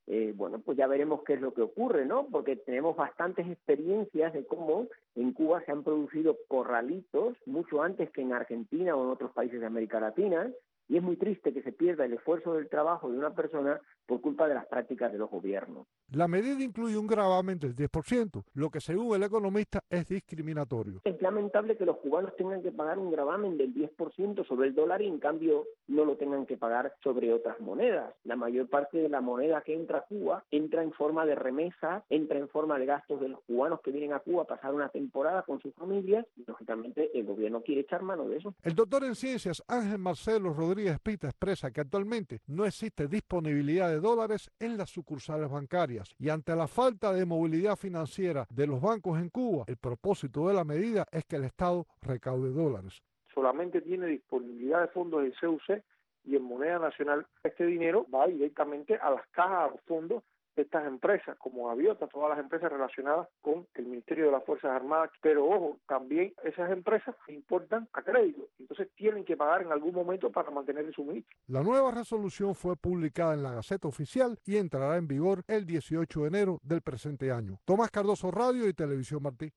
eh, bueno, pues ya veremos qué es lo que ocurre, ¿no? Porque tenemos bastantes experiencias de cómo en Cuba se han producido corralitos mucho antes que en Argentina o en otros países de América Latina, y es muy triste que se pierda el esfuerzo del trabajo de una persona por culpa de las prácticas de los gobiernos. La medida incluye un gravamen del diez por ciento, lo que según el economista es discriminatorio. Es lamentable que los cubanos tengan que pagar un gravamen del diez por ciento sobre el dólar y en cambio no lo tengan que pagar sobre otras monedas. La mayor parte de la moneda que entra a Cuba entra en forma de remesa, entra en forma de gastos de los cubanos que vienen a Cuba a pasar una temporada con sus familias y lógicamente el gobierno quiere echar mano de eso. El doctor en ciencias Ángel Marcelo Rodríguez Pita expresa que actualmente no existe disponibilidad de dólares en las sucursales bancarias y ante la falta de movilidad financiera de los bancos en Cuba, el propósito de la medida es que el Estado recaude dólares. Solamente tiene disponibilidad de fondos en C U C y en moneda nacional. Este dinero va directamente a las cajas, a los fondos de estas empresas, como Gaviota, todas las empresas relacionadas con el Ministerio de las Fuerzas Armadas. Pero ojo, también esas empresas importan a crédito, entonces tienen que pagar en algún momento para mantener el suministro. La nueva resolución fue publicada en la Gaceta Oficial y entrará en vigor el dieciocho de enero del presente año. Tomás Cardoso, Radio y Televisión Martí.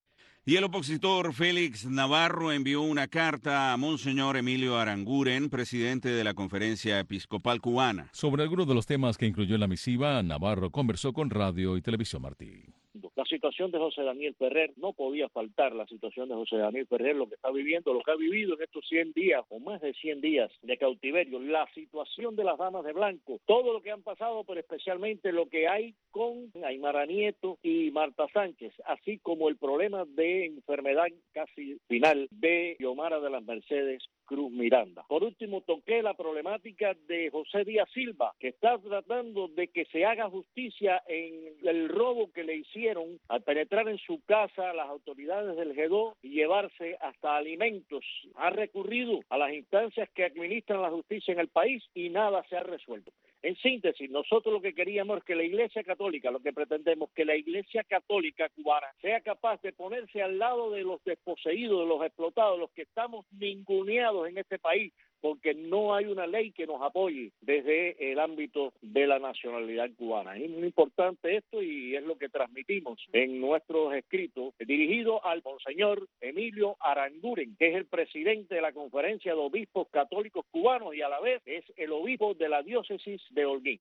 Y el opositor Félix Navarro envió una carta a Monseñor Emilio Aranguren, presidente de la Conferencia Episcopal Cubana. Sobre algunos de los temas que incluyó en la misiva, Navarro conversó con Radio y Televisión Martí. La situación de José Daniel Ferrer, no podía faltar la situación de José Daniel Ferrer, lo que está viviendo, lo que ha vivido en estos cien días, o más de cien días de cautiverio, la situación de las damas de blanco, todo lo que han pasado, pero especialmente lo que hay con Aymara Nieto y Marta Sánchez, así como el problema de enfermedad casi final de Xiomara de las Mercedes Cruz Miranda. Por último, toqué la problemática de José Díaz Silva, que está tratando de que se haga justicia en el robo que le hicieron al penetrar en su casa las autoridades del G dos y llevarse hasta alimentos. Ha recurrido a las instancias que administran la justicia en el país y nada se ha resuelto. En síntesis, nosotros lo que queríamos es que la Iglesia Católica, lo que pretendemos, que la Iglesia Católica cubana sea capaz de ponerse al lado de los desposeídos, de los explotados, los que estamos ninguneados en este país, porque no hay una ley que nos apoye desde el ámbito de la nacionalidad cubana. Es muy importante esto y es lo que transmitimos en nuestros escritos, dirigido al Monseñor Emilio Aranguren, que es el presidente de la Conferencia de Obispos Católicos Cubanos y a la vez es el obispo de la diócesis de Holguín.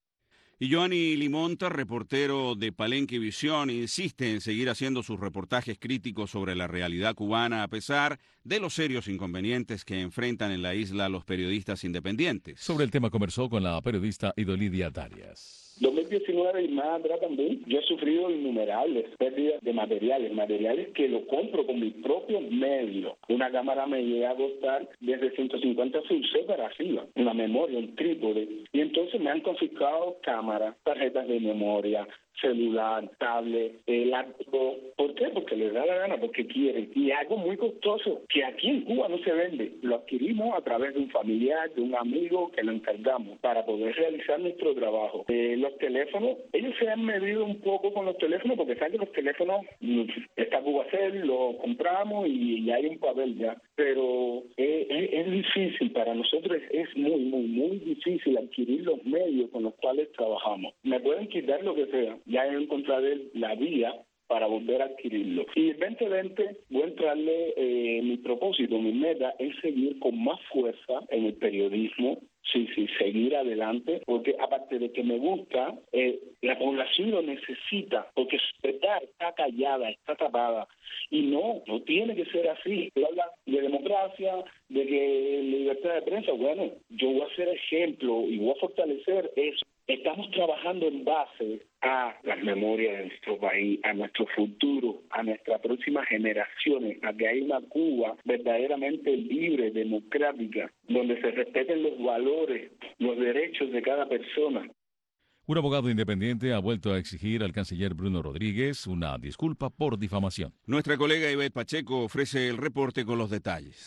Y Joanny Limonta, reportero de Palenque Visión, insiste en seguir haciendo sus reportajes críticos sobre la realidad cubana a pesar de los serios inconvenientes que enfrentan en la isla los periodistas independientes. Sobre el tema conversó con la periodista Idolidia Darias. dos mil diecinueve y más atrás también, yo he sufrido innumerables pérdidas de materiales, materiales que lo compro con mis propios medios. Una cámara me llega a costar desde ciento cincuenta Fulce para arriba, una memoria, un trípode, y entonces me han confiscado cámaras, tarjetas de memoria, celular, tablet, el laptop. ¿Por qué? Porque les da la gana, porque quieren. Y algo muy costoso, que aquí en Cuba no se vende. Lo adquirimos a través de un familiar, de un amigo que lo encargamos para poder realizar nuestro trabajo. Eh, los teléfonos, ellos se han medido un poco con los teléfonos, porque saben que los teléfonos, está Cubacel, lo compramos y, y hay un papel ya. Pero es, es, es difícil, para nosotros es muy, muy, muy difícil adquirir los medios con los cuales trabajamos. Me pueden quitar lo que sea, ya he encontrado la vía para volver a adquirirlo. Y el veinte veinte voy a entrarle, eh, mi propósito, mi meta es seguir con más fuerza en el periodismo, sí, sí, seguir adelante, porque aparte de que me gusta, eh, la población lo necesita, porque su verdad está callada, está tapada, y no, no tiene que ser así. Se habla de democracia, de que libertad de prensa, bueno, yo voy a ser ejemplo y voy a fortalecer eso. Estamos trabajando en base a las memorias de nuestro país, a nuestro futuro, a nuestras próximas generaciones, a que haya una Cuba verdaderamente libre, democrática, donde se respeten los valores, los derechos de cada persona. Un abogado independiente ha vuelto a exigir al canciller Bruno Rodríguez una disculpa por difamación. Nuestra colega Ivette Pacheco ofrece el reporte con los detalles.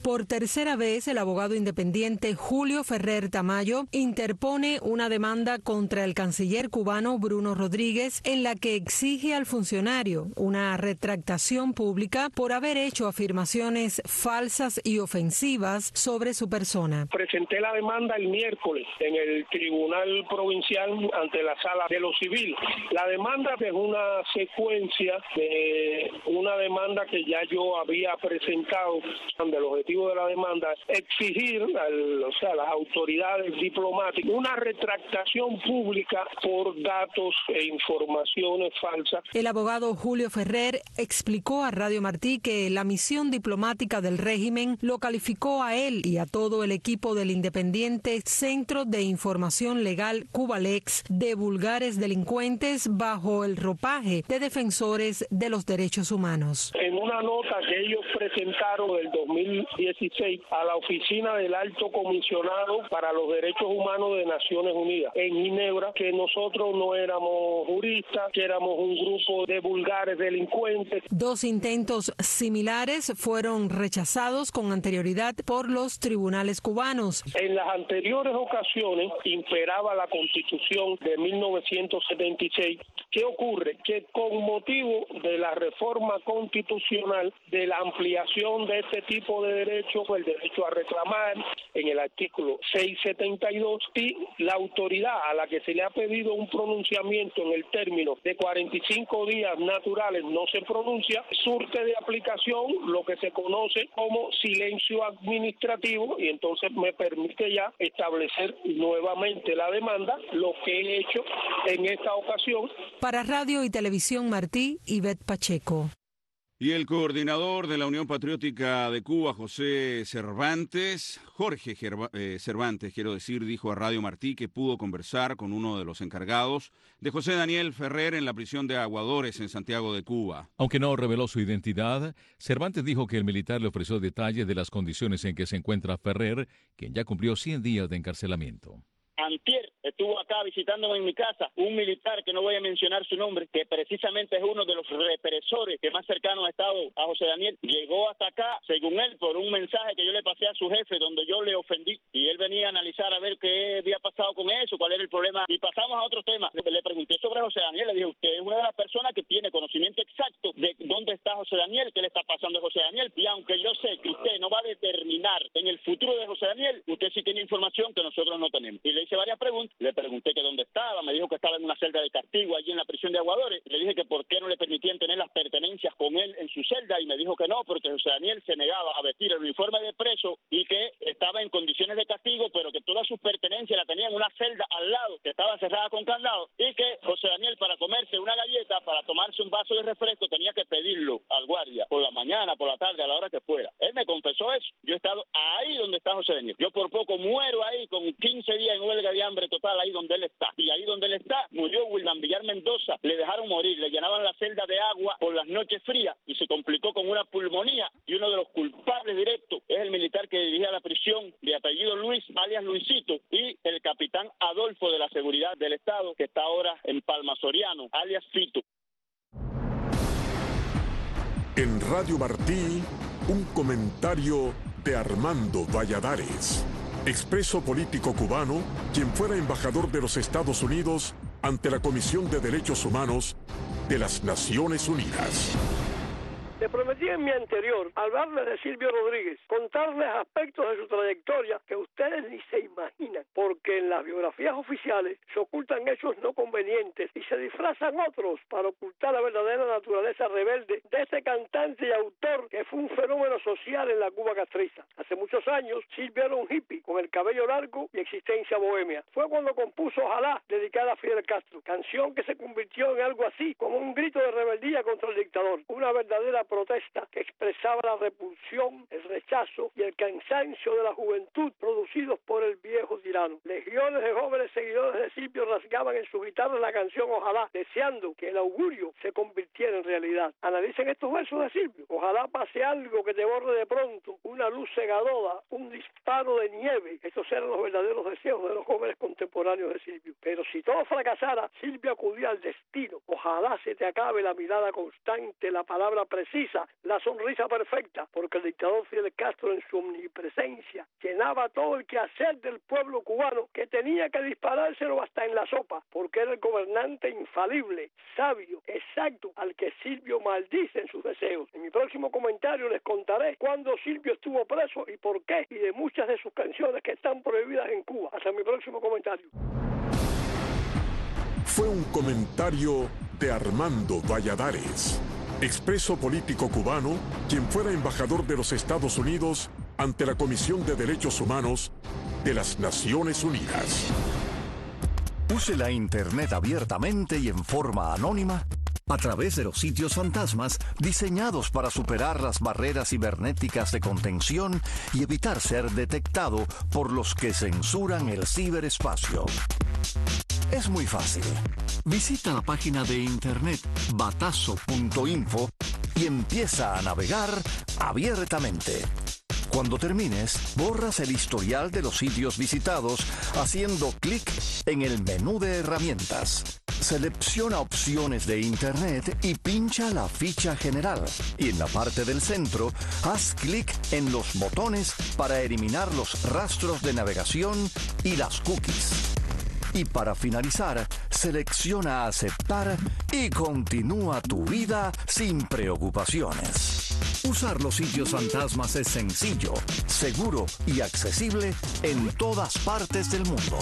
Por tercera vez, el abogado independiente Julio Ferrer Tamayo interpone una demanda contra el canciller cubano Bruno Rodríguez en la que exige al funcionario una retractación pública por haber hecho afirmaciones falsas y ofensivas sobre su persona. Presenté la demanda el miércoles en el Tribunal Provincial ante la Sala de lo Civil. La demanda es una secuencia de una demanda que ya yo había presentado, donde el objetivo de la demanda es exigir al, o sea, a las autoridades diplomáticas una retractación pública por datos e informaciones falsas. El abogado Julio Ferrer explicó a Radio Martí que la misión diplomática del régimen lo calificó a él y a todo el equipo del independiente Centro de Información Legal Cubalex de vulgares delincuentes bajo el ropaje de defensores de los derechos humanos. En una nota que ellos presentaron en el dos mil dieciséis a la oficina del Alto Comisionado para los Derechos Humanos de Naciones Unidas en Ginebra, que nosotros no éramos juristas, que éramos un grupo de vulgares delincuentes. Dos intentos similares fueron rechazados con anterioridad por los tribunales cubanos. En las anteriores ocasiones imperaba la Constitución de mil novecientos setenta y seis. ¿Qué ocurre? Que con motivo de la reforma constitucional, de la ampliación de este tipo de derechos, el derecho a reclamar en el artículo seiscientos setenta y dos, y la autoridad a la que se le ha pedido un pronunciamiento en el término de cuarenta y cinco días naturales no se pronuncia, surte de aplicación lo que se conoce como silencio administrativo, y entonces me permite ya establecer nuevamente la demanda, lo que he hecho en esta ocasión. Para Radio y Televisión Martí, Ivette Pacheco. Y el coordinador de la Unión Patriótica de Cuba, José Cervantes, Jorge Gerva, eh, Cervantes, quiero decir, dijo a Radio Martí que pudo conversar con uno de los encargados de José Daniel Ferrer en la prisión de Aguadores en Santiago de Cuba. Aunque no reveló su identidad, Cervantes dijo que el militar le ofreció detalles de las condiciones en que se encuentra Ferrer, quien ya cumplió cien días de encarcelamiento. Antier estuvo acá visitándome en mi casa un militar que no voy a mencionar su nombre, que precisamente es uno de los represores que más cercanos ha estado a José Daniel. Llegó hasta acá, según él, por un mensaje que yo le pasé a su jefe donde yo le ofendí, y él venía a analizar a ver qué había pasado con eso, cuál era el problema, y pasamos a otro tema. Le, le pregunté sobre José Daniel, le dije, usted es una de las personas que tiene conocimiento exacto de dónde está José Daniel, qué le está pasando a José Daniel, y aunque yo sé que usted no va a determinar en el futuro de José Daniel, usted sí tiene información que nosotros no tenemos. Y le hice varias preguntas, le pregunté que dónde estaba, me dijo que estaba en una celda de castigo allí en la prisión de Aguadores, le dije que por qué no le permitían tener las pertenencias con él en su celda, y me dijo que no, porque José Daniel se negaba a vestir el uniforme de preso y que estaba en condiciones de castigo, pero que todas sus pertenencias la tenían en una celda al lado, que estaba cerrada con candado, y que José Daniel, para comerse una galleta, para tomarse un vaso de refresco, tenía que pedirlo al guardia, por la mañana, por la tarde, a la hora que fuera. Él me confesó eso. Yo he estado ahí donde está José Daniel. Yo por poco muero ahí con quince días en huelga de hambre total, ahí donde él está. Y ahí donde él está, murió Wilman Villar Mendoza. Le dejaron morir, le llenaban la celda de agua por las noches frías y se complicó con una pulmonía. Y uno de los culpables directos es el militar que dirigía la prisión, de apellido Luis, alias Luisito, y el capitán Adolfo de la Seguridad del Estado, que está ahora en Palma Soriano, alias Fito. En Radio Martí, un comentario de Armando Valladares, expreso político cubano, quien fuera embajador de los Estados Unidos ante la Comisión de Derechos Humanos de las Naciones Unidas. Le prometí en mi anterior hablarles de Silvio Rodríguez, contarles aspectos de su trayectoria que ustedes ni se imaginan, porque en las biografías oficiales se ocultan hechos no convenientes y se disfrazan otros para ocultar la verdadera naturaleza rebelde de este cantante y autor que fue un fenómeno social en la Cuba castriza. Hace muchos años, Silvio era un hippie con el cabello largo y existencia bohemia. Fue cuando compuso Ojalá, dedicada a Fidel Castro, canción que se convirtió en algo así como un grito de rebeldía contra el dictador, una verdadera protesta que expresaba la repulsión, el rechazo y el cansancio de la juventud producidos por el viejo tirano. Legiones de jóvenes seguidores de Silvio rasgaban en su guitarra la canción Ojalá, deseando que el augurio se convirtiera en realidad. Analicen estos versos de Silvio. Ojalá pase algo que te borre de pronto, una luz cegadora, un disparo de nieve. Estos eran los verdaderos deseos de los jóvenes contemporáneos de Silvio. Pero si todo fracasara, Silvio acudía al destino. Ojalá se te acabe la mirada constante, la palabra precisa, la sonrisa perfecta, porque el dictador Fidel Castro en su omnipresencia llenaba todo el quehacer del pueblo cubano, que tenía que disparárselo hasta en la sopa, porque era el gobernante infalible, sabio, exacto, al que Silvio maldice en sus deseos. En mi próximo comentario les contaré cuándo Silvio estuvo preso y por qué, y de muchas de sus canciones que están prohibidas en Cuba. Hasta mi próximo comentario. Fue un comentario de Armando Valladares, expreso político cubano, quien fuera embajador de los Estados Unidos ante la Comisión de Derechos Humanos de las Naciones Unidas. Use la Internet abiertamente y en forma anónima a través de los sitios fantasmas diseñados para superar las barreras cibernéticas de contención y evitar ser detectado por los que censuran el ciberespacio. Es muy fácil. Visita la página de internet batazo punto info y empieza a navegar abiertamente. Cuando termines, borras el historial de los sitios visitados haciendo clic en el menú de herramientas. Selecciona opciones de Internet y pincha la ficha general. Y en la parte del centro, haz clic en los botones para eliminar los rastros de navegación y las cookies. Y para finalizar, selecciona aceptar y continúa tu vida sin preocupaciones. Usar los sitios fantasmas es sencillo, seguro y accesible en todas partes del mundo.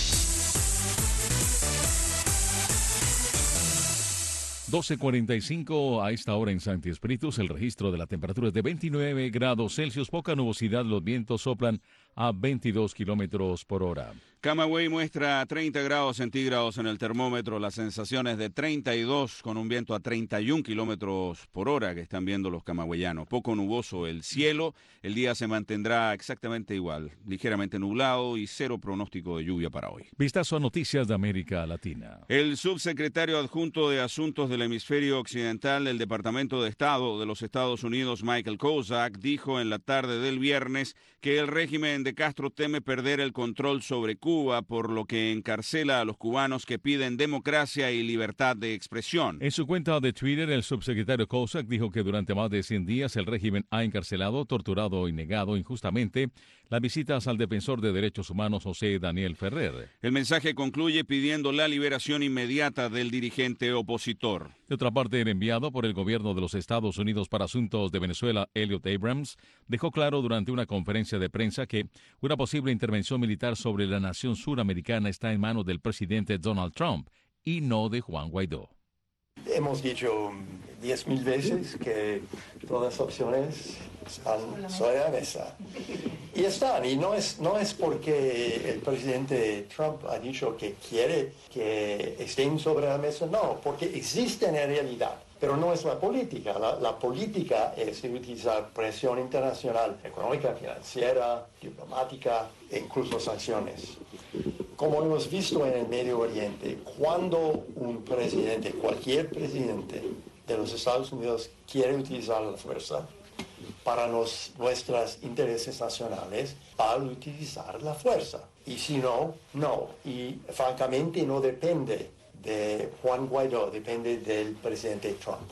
doce cuarenta y cinco a esta hora en Santi Espíritus. El registro de la temperatura es de veintinueve grados Celsius. Poca nubosidad, los vientos soplan a veintidós kilómetros por hora. Camagüey muestra treinta grados centígrados en el termómetro, las sensaciones de treinta y dos con un viento a treinta y un kilómetros por hora que están viendo los camagüeyanos. Poco nuboso el cielo, el día se mantendrá exactamente igual, ligeramente nublado y cero pronóstico de lluvia para hoy. Vistazo a noticias de América Latina. El subsecretario adjunto de Asuntos del Hemisferio Occidental del Departamento de Estado de los Estados Unidos, Michael Kozak, dijo en la tarde del viernes que el régimen de Castro teme perder el control sobre Cuba, por lo que encarcela a los cubanos que piden democracia y libertad de expresión. En su cuenta de Twitter, el subsecretario Kozak dijo que durante más de cien días el régimen ha encarcelado, torturado y negado injustamente las visitas al defensor de derechos humanos José Daniel Ferrer. El mensaje concluye pidiendo la liberación inmediata del dirigente opositor. De otra parte, el enviado por el gobierno de los Estados Unidos para Asuntos de Venezuela, Elliot Abrams, dejó claro durante una conferencia de prensa que una posible intervención militar sobre la nación suramericana está en manos del presidente Donald Trump y no de Juan Guaidó. Hemos dicho diez mil veces que todas las opciones están sobre la mesa. Y están, y no es, no es porque el presidente Trump ha dicho que quiere que estén sobre la mesa, no, porque existen en realidad. Pero no es la política. La, la política es utilizar presión internacional, económica, financiera, diplomática e incluso sanciones. Como hemos visto en el Medio Oriente, cuando un presidente, cualquier presidente de los Estados Unidos quiere utilizar la fuerza para los, nuestros intereses nacionales, va a utilizar la fuerza. Y si no, no. Y francamente no depende de Juan Guaidó, depende del presidente Trump.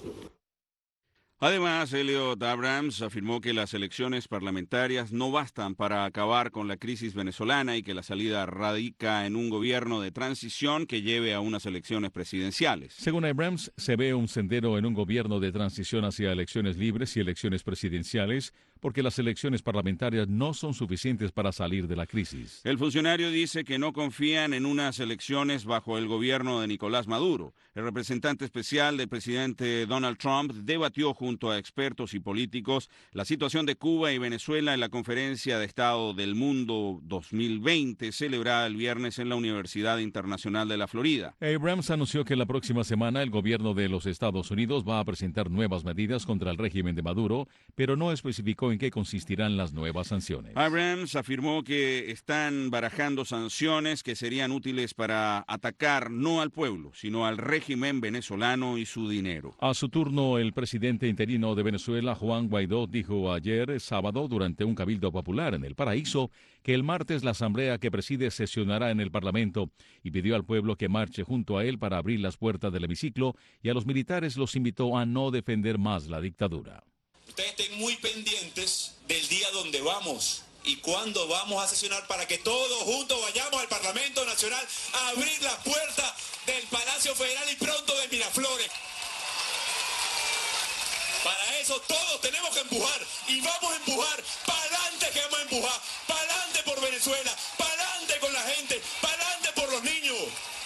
Además, Elliot Abrams afirmó que las elecciones parlamentarias no bastan para acabar con la crisis venezolana y que la salida radica en un gobierno de transición que lleve a unas elecciones presidenciales. Según Abrams, se ve un sendero en un gobierno de transición hacia elecciones libres y elecciones presidenciales, porque las elecciones parlamentarias no son suficientes para salir de la crisis. El funcionario dice que no confían en unas elecciones bajo el gobierno de Nicolás Maduro. El representante especial del presidente Donald Trump debatió junto a expertos y políticos la situación de Cuba y Venezuela en la Conferencia de Estado del Mundo dos mil veinte, celebrada el viernes en la Universidad Internacional de la Florida. Abrams anunció que la próxima semana el gobierno de los Estados Unidos va a presentar nuevas medidas contra el régimen de Maduro, pero no especificó en qué consistirán las nuevas sanciones. Abrams afirmó que están barajando sanciones que serían útiles para atacar no al pueblo, sino al régimen venezolano y su dinero. A su turno, el presidente interino de Venezuela, Juan Guaidó, dijo ayer sábado durante un cabildo popular en El Paraíso que el martes la asamblea que preside sesionará en el Parlamento y pidió al pueblo que marche junto a él para abrir las puertas del hemiciclo y a los militares los invitó a no defender más la dictadura. Ustedes estén muy pendientes del día donde vamos y cuándo vamos a sesionar para que todos juntos vayamos al Parlamento Nacional a abrir las puertas del Palacio Federal y pronto de Miraflores. Para eso todos tenemos que empujar y vamos a empujar. Para adelante que vamos a empujar. Para adelante por Venezuela. Para adelante con la gente. Para adelante por los niños.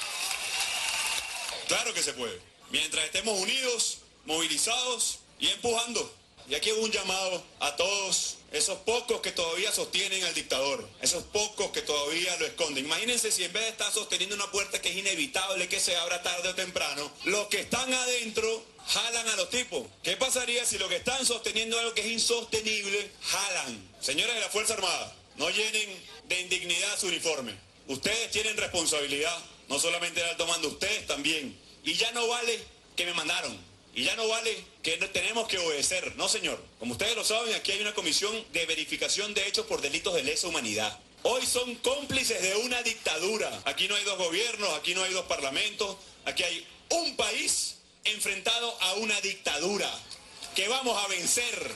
Claro que se puede. Mientras estemos unidos, movilizados y empujando. Y aquí hago un llamado a todos esos pocos que todavía sostienen al dictador, esos pocos que todavía lo esconden. Imagínense si en vez de estar sosteniendo una puerta que es inevitable que se abra tarde o temprano, los que están adentro jalan a los tipos. ¿Qué pasaría si los que están sosteniendo algo que es insostenible jalan? Señores de la Fuerza Armada, no llenen de indignidad su uniforme. Ustedes tienen responsabilidad, no solamente el alto mando, ustedes también. Y ya no vale que me mandaron. Y ya no vale que no tenemos que obedecer. No, señor. Como ustedes lo saben, aquí hay una comisión de verificación de hechos por delitos de lesa humanidad. Hoy son cómplices de una dictadura. Aquí no hay dos gobiernos, aquí no hay dos parlamentos. Aquí hay un país enfrentado a una dictadura que vamos a vencer.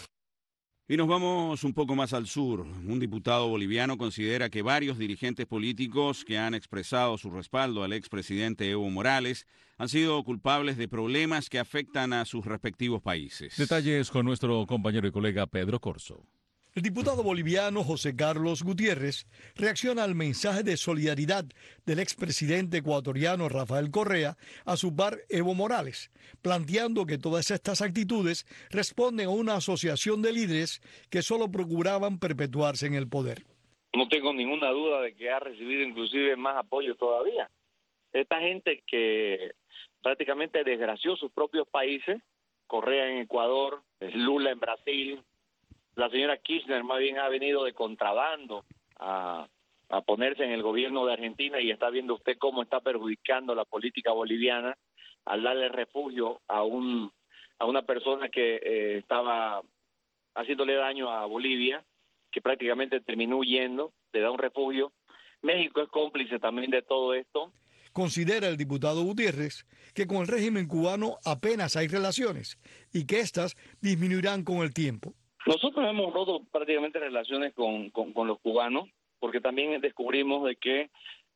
Y nos vamos un poco más al sur. Un diputado boliviano considera que varios dirigentes políticos que han expresado su respaldo al expresidente Evo Morales han sido culpables de problemas que afectan a sus respectivos países. Detalles con nuestro compañero y colega Pedro Corso. El diputado boliviano José Carlos Gutiérrez reacciona al mensaje de solidaridad del expresidente ecuatoriano Rafael Correa a su par Evo Morales, planteando que todas estas actitudes responden a una asociación de líderes que solo procuraban perpetuarse en el poder. No tengo ninguna duda de que ha recibido inclusive más apoyo todavía. Esta gente que prácticamente desgració sus propios países, Correa en Ecuador, Lula en Brasil. La señora Kirchner más bien ha venido de contrabando a, a ponerse en el gobierno de Argentina y está viendo usted cómo está perjudicando la política boliviana al darle refugio a un a una persona que eh, estaba haciéndole daño a Bolivia, que prácticamente terminó huyendo, le da un refugio. México es cómplice también de todo esto. Considera el diputado Gutiérrez que con el régimen cubano apenas hay relaciones y que éstas disminuirán con el tiempo. Nosotros hemos roto prácticamente relaciones con, con, con los cubanos, porque también descubrimos de que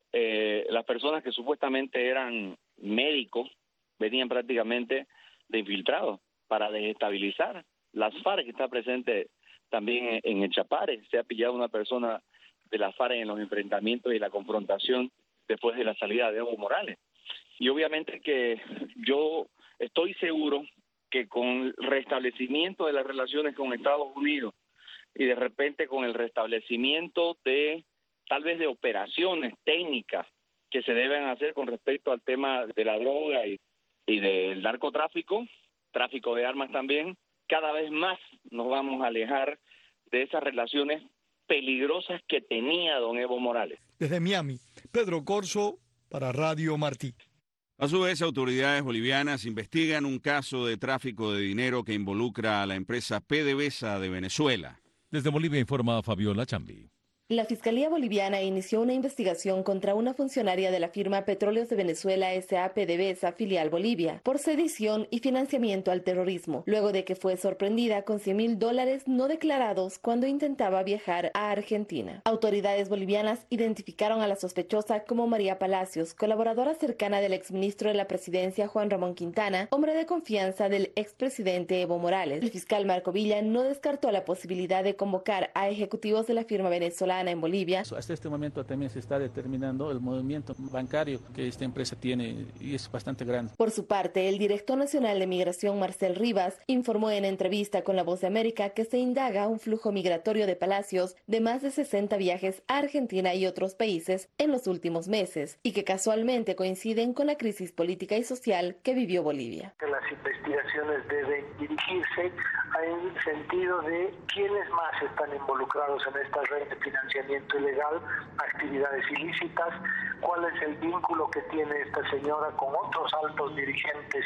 eh, las personas que supuestamente eran médicos venían prácticamente de infiltrados para desestabilizar. Las FARC que está presente también en, en el Chapare, se ha pillado una persona de las FARC en los enfrentamientos y la confrontación después de la salida de Evo Morales. Y obviamente que yo estoy seguro que con el restablecimiento de las relaciones con Estados Unidos y de repente con el restablecimiento de tal vez de operaciones técnicas que se deben hacer con respecto al tema de la droga y, y del narcotráfico, tráfico de armas también, cada vez más nos vamos a alejar de esas relaciones peligrosas que tenía don Evo Morales. Desde Miami, Pedro Corso para Radio Martí. A su vez, autoridades bolivianas investigan un caso de tráfico de dinero que involucra a la empresa PDVSA de Venezuela. Desde Bolivia informa Fabiola Chambi. La Fiscalía Boliviana inició una investigación contra una funcionaria de la firma Petróleos de Venezuela S A PDVSA filial Bolivia por sedición y financiamiento al terrorismo, luego de que fue sorprendida con cien mil dólares no declarados cuando intentaba viajar a Argentina. Autoridades bolivianas identificaron a la sospechosa como María Palacios, colaboradora cercana del exministro de la Presidencia Juan Ramón Quintana, hombre de confianza del expresidente Evo Morales. El fiscal Marco Villa no descartó la posibilidad de convocar a ejecutivos de la firma venezolana en Bolivia. Hasta este momento también se está determinando el movimiento bancario que esta empresa tiene y es bastante grande. Por su parte, el director nacional de Migración, Marcel Rivas, informó en entrevista con La Voz de América que se indaga un flujo migratorio de Palacios de más de sesenta viajes a Argentina y otros países en los últimos meses y que casualmente coinciden con la crisis política y social que vivió Bolivia. Las investigaciones deben dirigirse en el sentido de quiénes más están involucrados en esta red de financiamiento ilegal, actividades ilícitas, cuál es el vínculo que tiene esta señora con otros altos dirigentes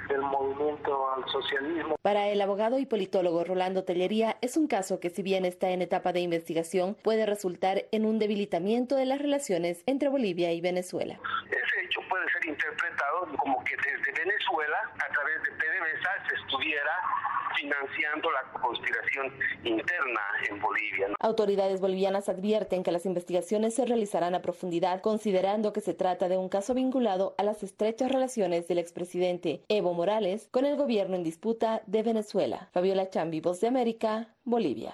del movimiento al socialismo. Para el abogado y politólogo Rolando Tellería, es un caso que, si bien está en etapa de investigación, puede resultar en un debilitamiento de las relaciones entre Bolivia y Venezuela. Ese hecho puede ser interpretado como que desde Venezuela, a través de PDVSA, se estuviera financiando la conspiración interna en Bolivia, ¿no? Autoridades bolivianas advierten que las investigaciones se realizarán a profundidad, considerando que se trata de un caso vinculado a las estrechas relaciones del expresidente Evo Morales con el gobierno en disputa de Venezuela. Fabiola Chambi, Voz de América, Bolivia.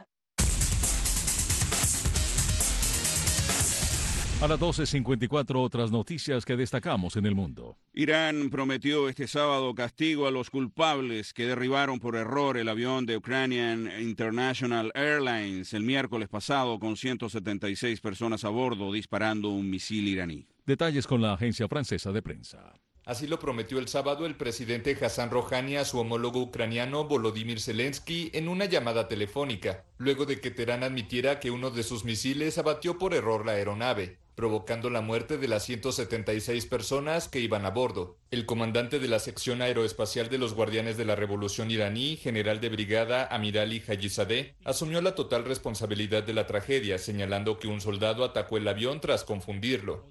A las doce cincuenta y cuatro, otras noticias que destacamos en el mundo. Irán prometió este sábado castigo a los culpables que derribaron por error el avión de Ukrainian International Airlines el miércoles pasado con ciento setenta y seis personas a bordo disparando un misil iraní. Detalles con la agencia francesa de prensa. Así lo prometió el sábado el presidente Hassan Rouhani a su homólogo ucraniano Volodymyr Zelensky en una llamada telefónica, luego de que Teherán admitiera que uno de sus misiles abatió por error la aeronave, provocando la muerte de las ciento setenta y seis personas que iban a bordo. El comandante de la sección aeroespacial de los Guardianes de la Revolución iraní, general de brigada Amirali Hajizadeh, asumió la total responsabilidad de la tragedia, señalando que un soldado atacó el avión tras confundirlo.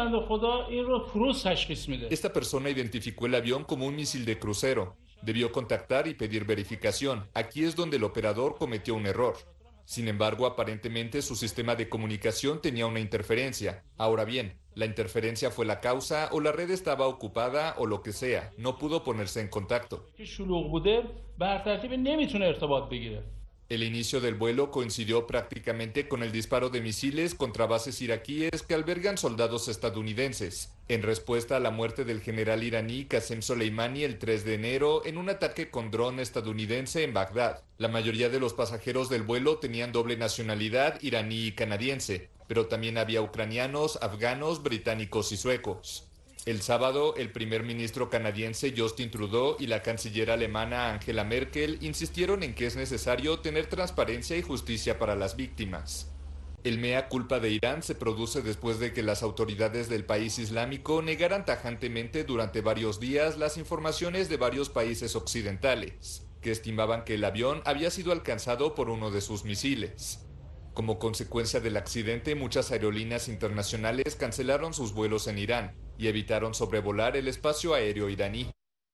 Esta persona identificó el avión como un misil de crucero. Debió contactar y pedir verificación. Aquí es donde el operador cometió un error. Sin embargo, aparentemente su sistema de comunicación tenía una interferencia. Ahora bien, la interferencia fue la causa o la red estaba ocupada o lo que sea. No pudo ponerse en contacto. El inicio del vuelo coincidió prácticamente con el disparo de misiles contra bases iraquíes que albergan soldados estadounidenses, en respuesta a la muerte del general iraní Qasem Soleimani el tres de enero en un ataque con dron estadounidense en Bagdad. La mayoría de los pasajeros del vuelo tenían doble nacionalidad iraní y canadiense, pero también había ucranianos, afganos, británicos y suecos. El sábado, el primer ministro canadiense Justin Trudeau y la canciller alemana Angela Merkel insistieron en que es necesario tener transparencia y justicia para las víctimas. El mea culpa de Irán se produce después de que las autoridades del país islámico negaran tajantemente durante varios días las informaciones de varios países occidentales, que estimaban que el avión había sido alcanzado por uno de sus misiles. Como consecuencia del accidente, muchas aerolíneas internacionales cancelaron sus vuelos en Irán y evitaron sobrevolar el espacio aéreo iraní.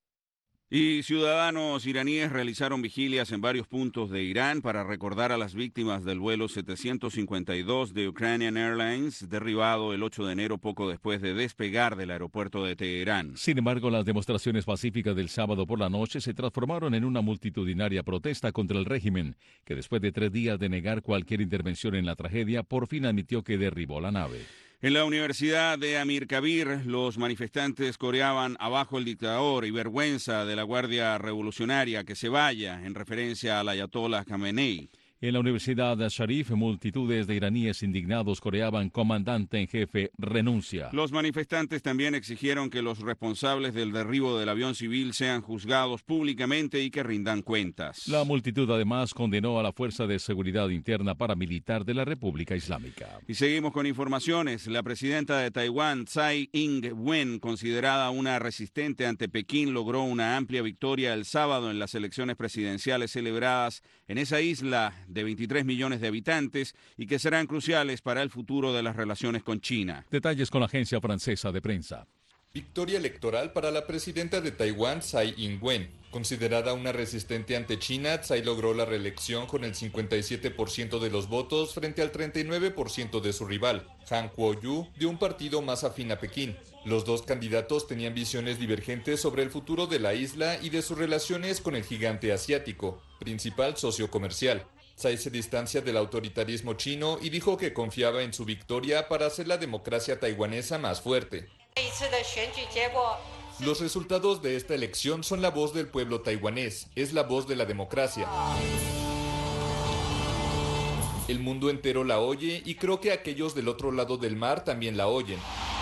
Y ciudadanos iraníes realizaron vigilias en varios puntos de Irán para recordar a las víctimas del vuelo setecientos cincuenta y dos de Ukrainian Airlines, derribado el ocho de enero poco después de despegar del aeropuerto de Teherán. Sin embargo, las demostraciones pacíficas del sábado por la noche se transformaron en una multitudinaria protesta contra el régimen, que después de tres días de negar cualquier intervención en la tragedia, por fin admitió que derribó la nave. En la Universidad de Amir Kabir, los manifestantes coreaban "abajo el dictador" y "vergüenza de la Guardia Revolucionaria, que se vaya", en referencia al ayatollah Khamenei. En la Universidad de Sharif, multitudes de iraníes indignados coreaban "comandante en jefe, renuncia". Los manifestantes también exigieron que los responsables del derribo del avión civil sean juzgados públicamente y que rindan cuentas. La multitud además condenó a la Fuerza de Seguridad Interna Paramilitar de la República Islámica. Y seguimos con informaciones. La presidenta de Taiwán, Tsai Ing-wen, considerada una resistente ante Pekín, logró una amplia victoria el sábado en las elecciones presidenciales celebradas en esa isla de veintitrés millones de habitantes y que serán cruciales para el futuro de las relaciones con China. Detalles con la agencia francesa de prensa. Victoria electoral para la presidenta de Taiwán, Tsai Ing-wen. Considerada una resistente ante China, Tsai logró la reelección con el cincuenta y siete por ciento de los votos frente al treinta y nueve por ciento de su rival, Han Kuo-yu, de un partido más afín a Pekín. Los dos candidatos tenían visiones divergentes sobre el futuro de la isla y de sus relaciones con el gigante asiático, principal socio comercial. Tsai se distancia del autoritarismo chino y dijo que confiaba en su victoria para hacer la democracia taiwanesa más fuerte. Los resultados de esta elección son la voz del pueblo taiwanés, es la voz de la democracia. El mundo entero la oye y creo que aquellos del otro lado del mar también la oyen.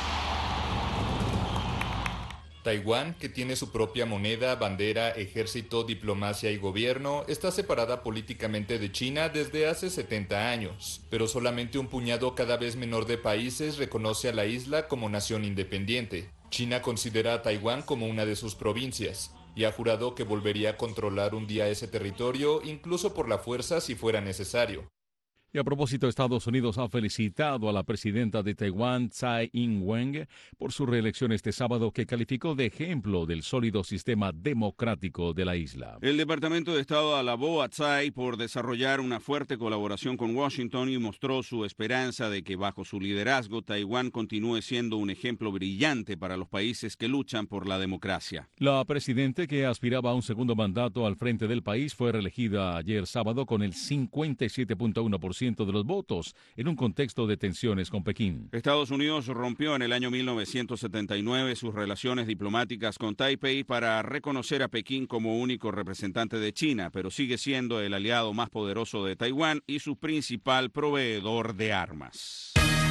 Taiwán, que tiene su propia moneda, bandera, ejército, diplomacia y gobierno, está separada políticamente de China desde hace setenta años, pero solamente un puñado cada vez menor de países reconoce a la isla como nación independiente. China considera a Taiwán como una de sus provincias. y ha jurado que volvería a controlar un día ese territorio, incluso por la fuerza si fuera necesario. Y a propósito, Estados Unidos ha felicitado a la presidenta de Taiwán, Tsai Ing-wen, por su reelección este sábado, que calificó de ejemplo del sólido sistema democrático de la isla. El Departamento de Estado alabó a Tsai por desarrollar una fuerte colaboración con Washington y mostró su esperanza de que bajo su liderazgo Taiwán continúe siendo un ejemplo brillante para los países que luchan por la democracia. La presidenta, que aspiraba a un segundo mandato al frente del país, fue reelegida ayer sábado con el cincuenta y siete punto uno por ciento de los votos en un contexto de tensiones con Pekín. Estados Unidos rompió en el año mil novecientos setenta y nueve sus relaciones diplomáticas con Taipei para reconocer a Pekín como único representante de China, pero sigue siendo el aliado más poderoso de Taiwán y su principal proveedor de armas.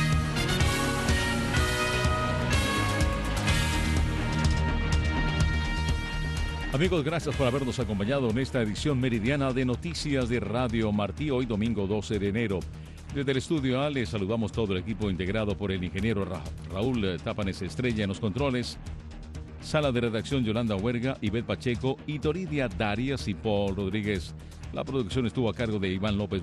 Amigos, gracias por habernos acompañado en esta edición meridiana de Noticias de Radio Martí, hoy domingo doce de enero. Desde el estudio A les saludamos todo el equipo integrado por el ingeniero Ra Raúl Tápanes Estrella en los controles, sala de redacción Yolanda Huerga, Ivette Pacheco y Doridia Darias y Paul Rodríguez. La producción estuvo a cargo de Iván López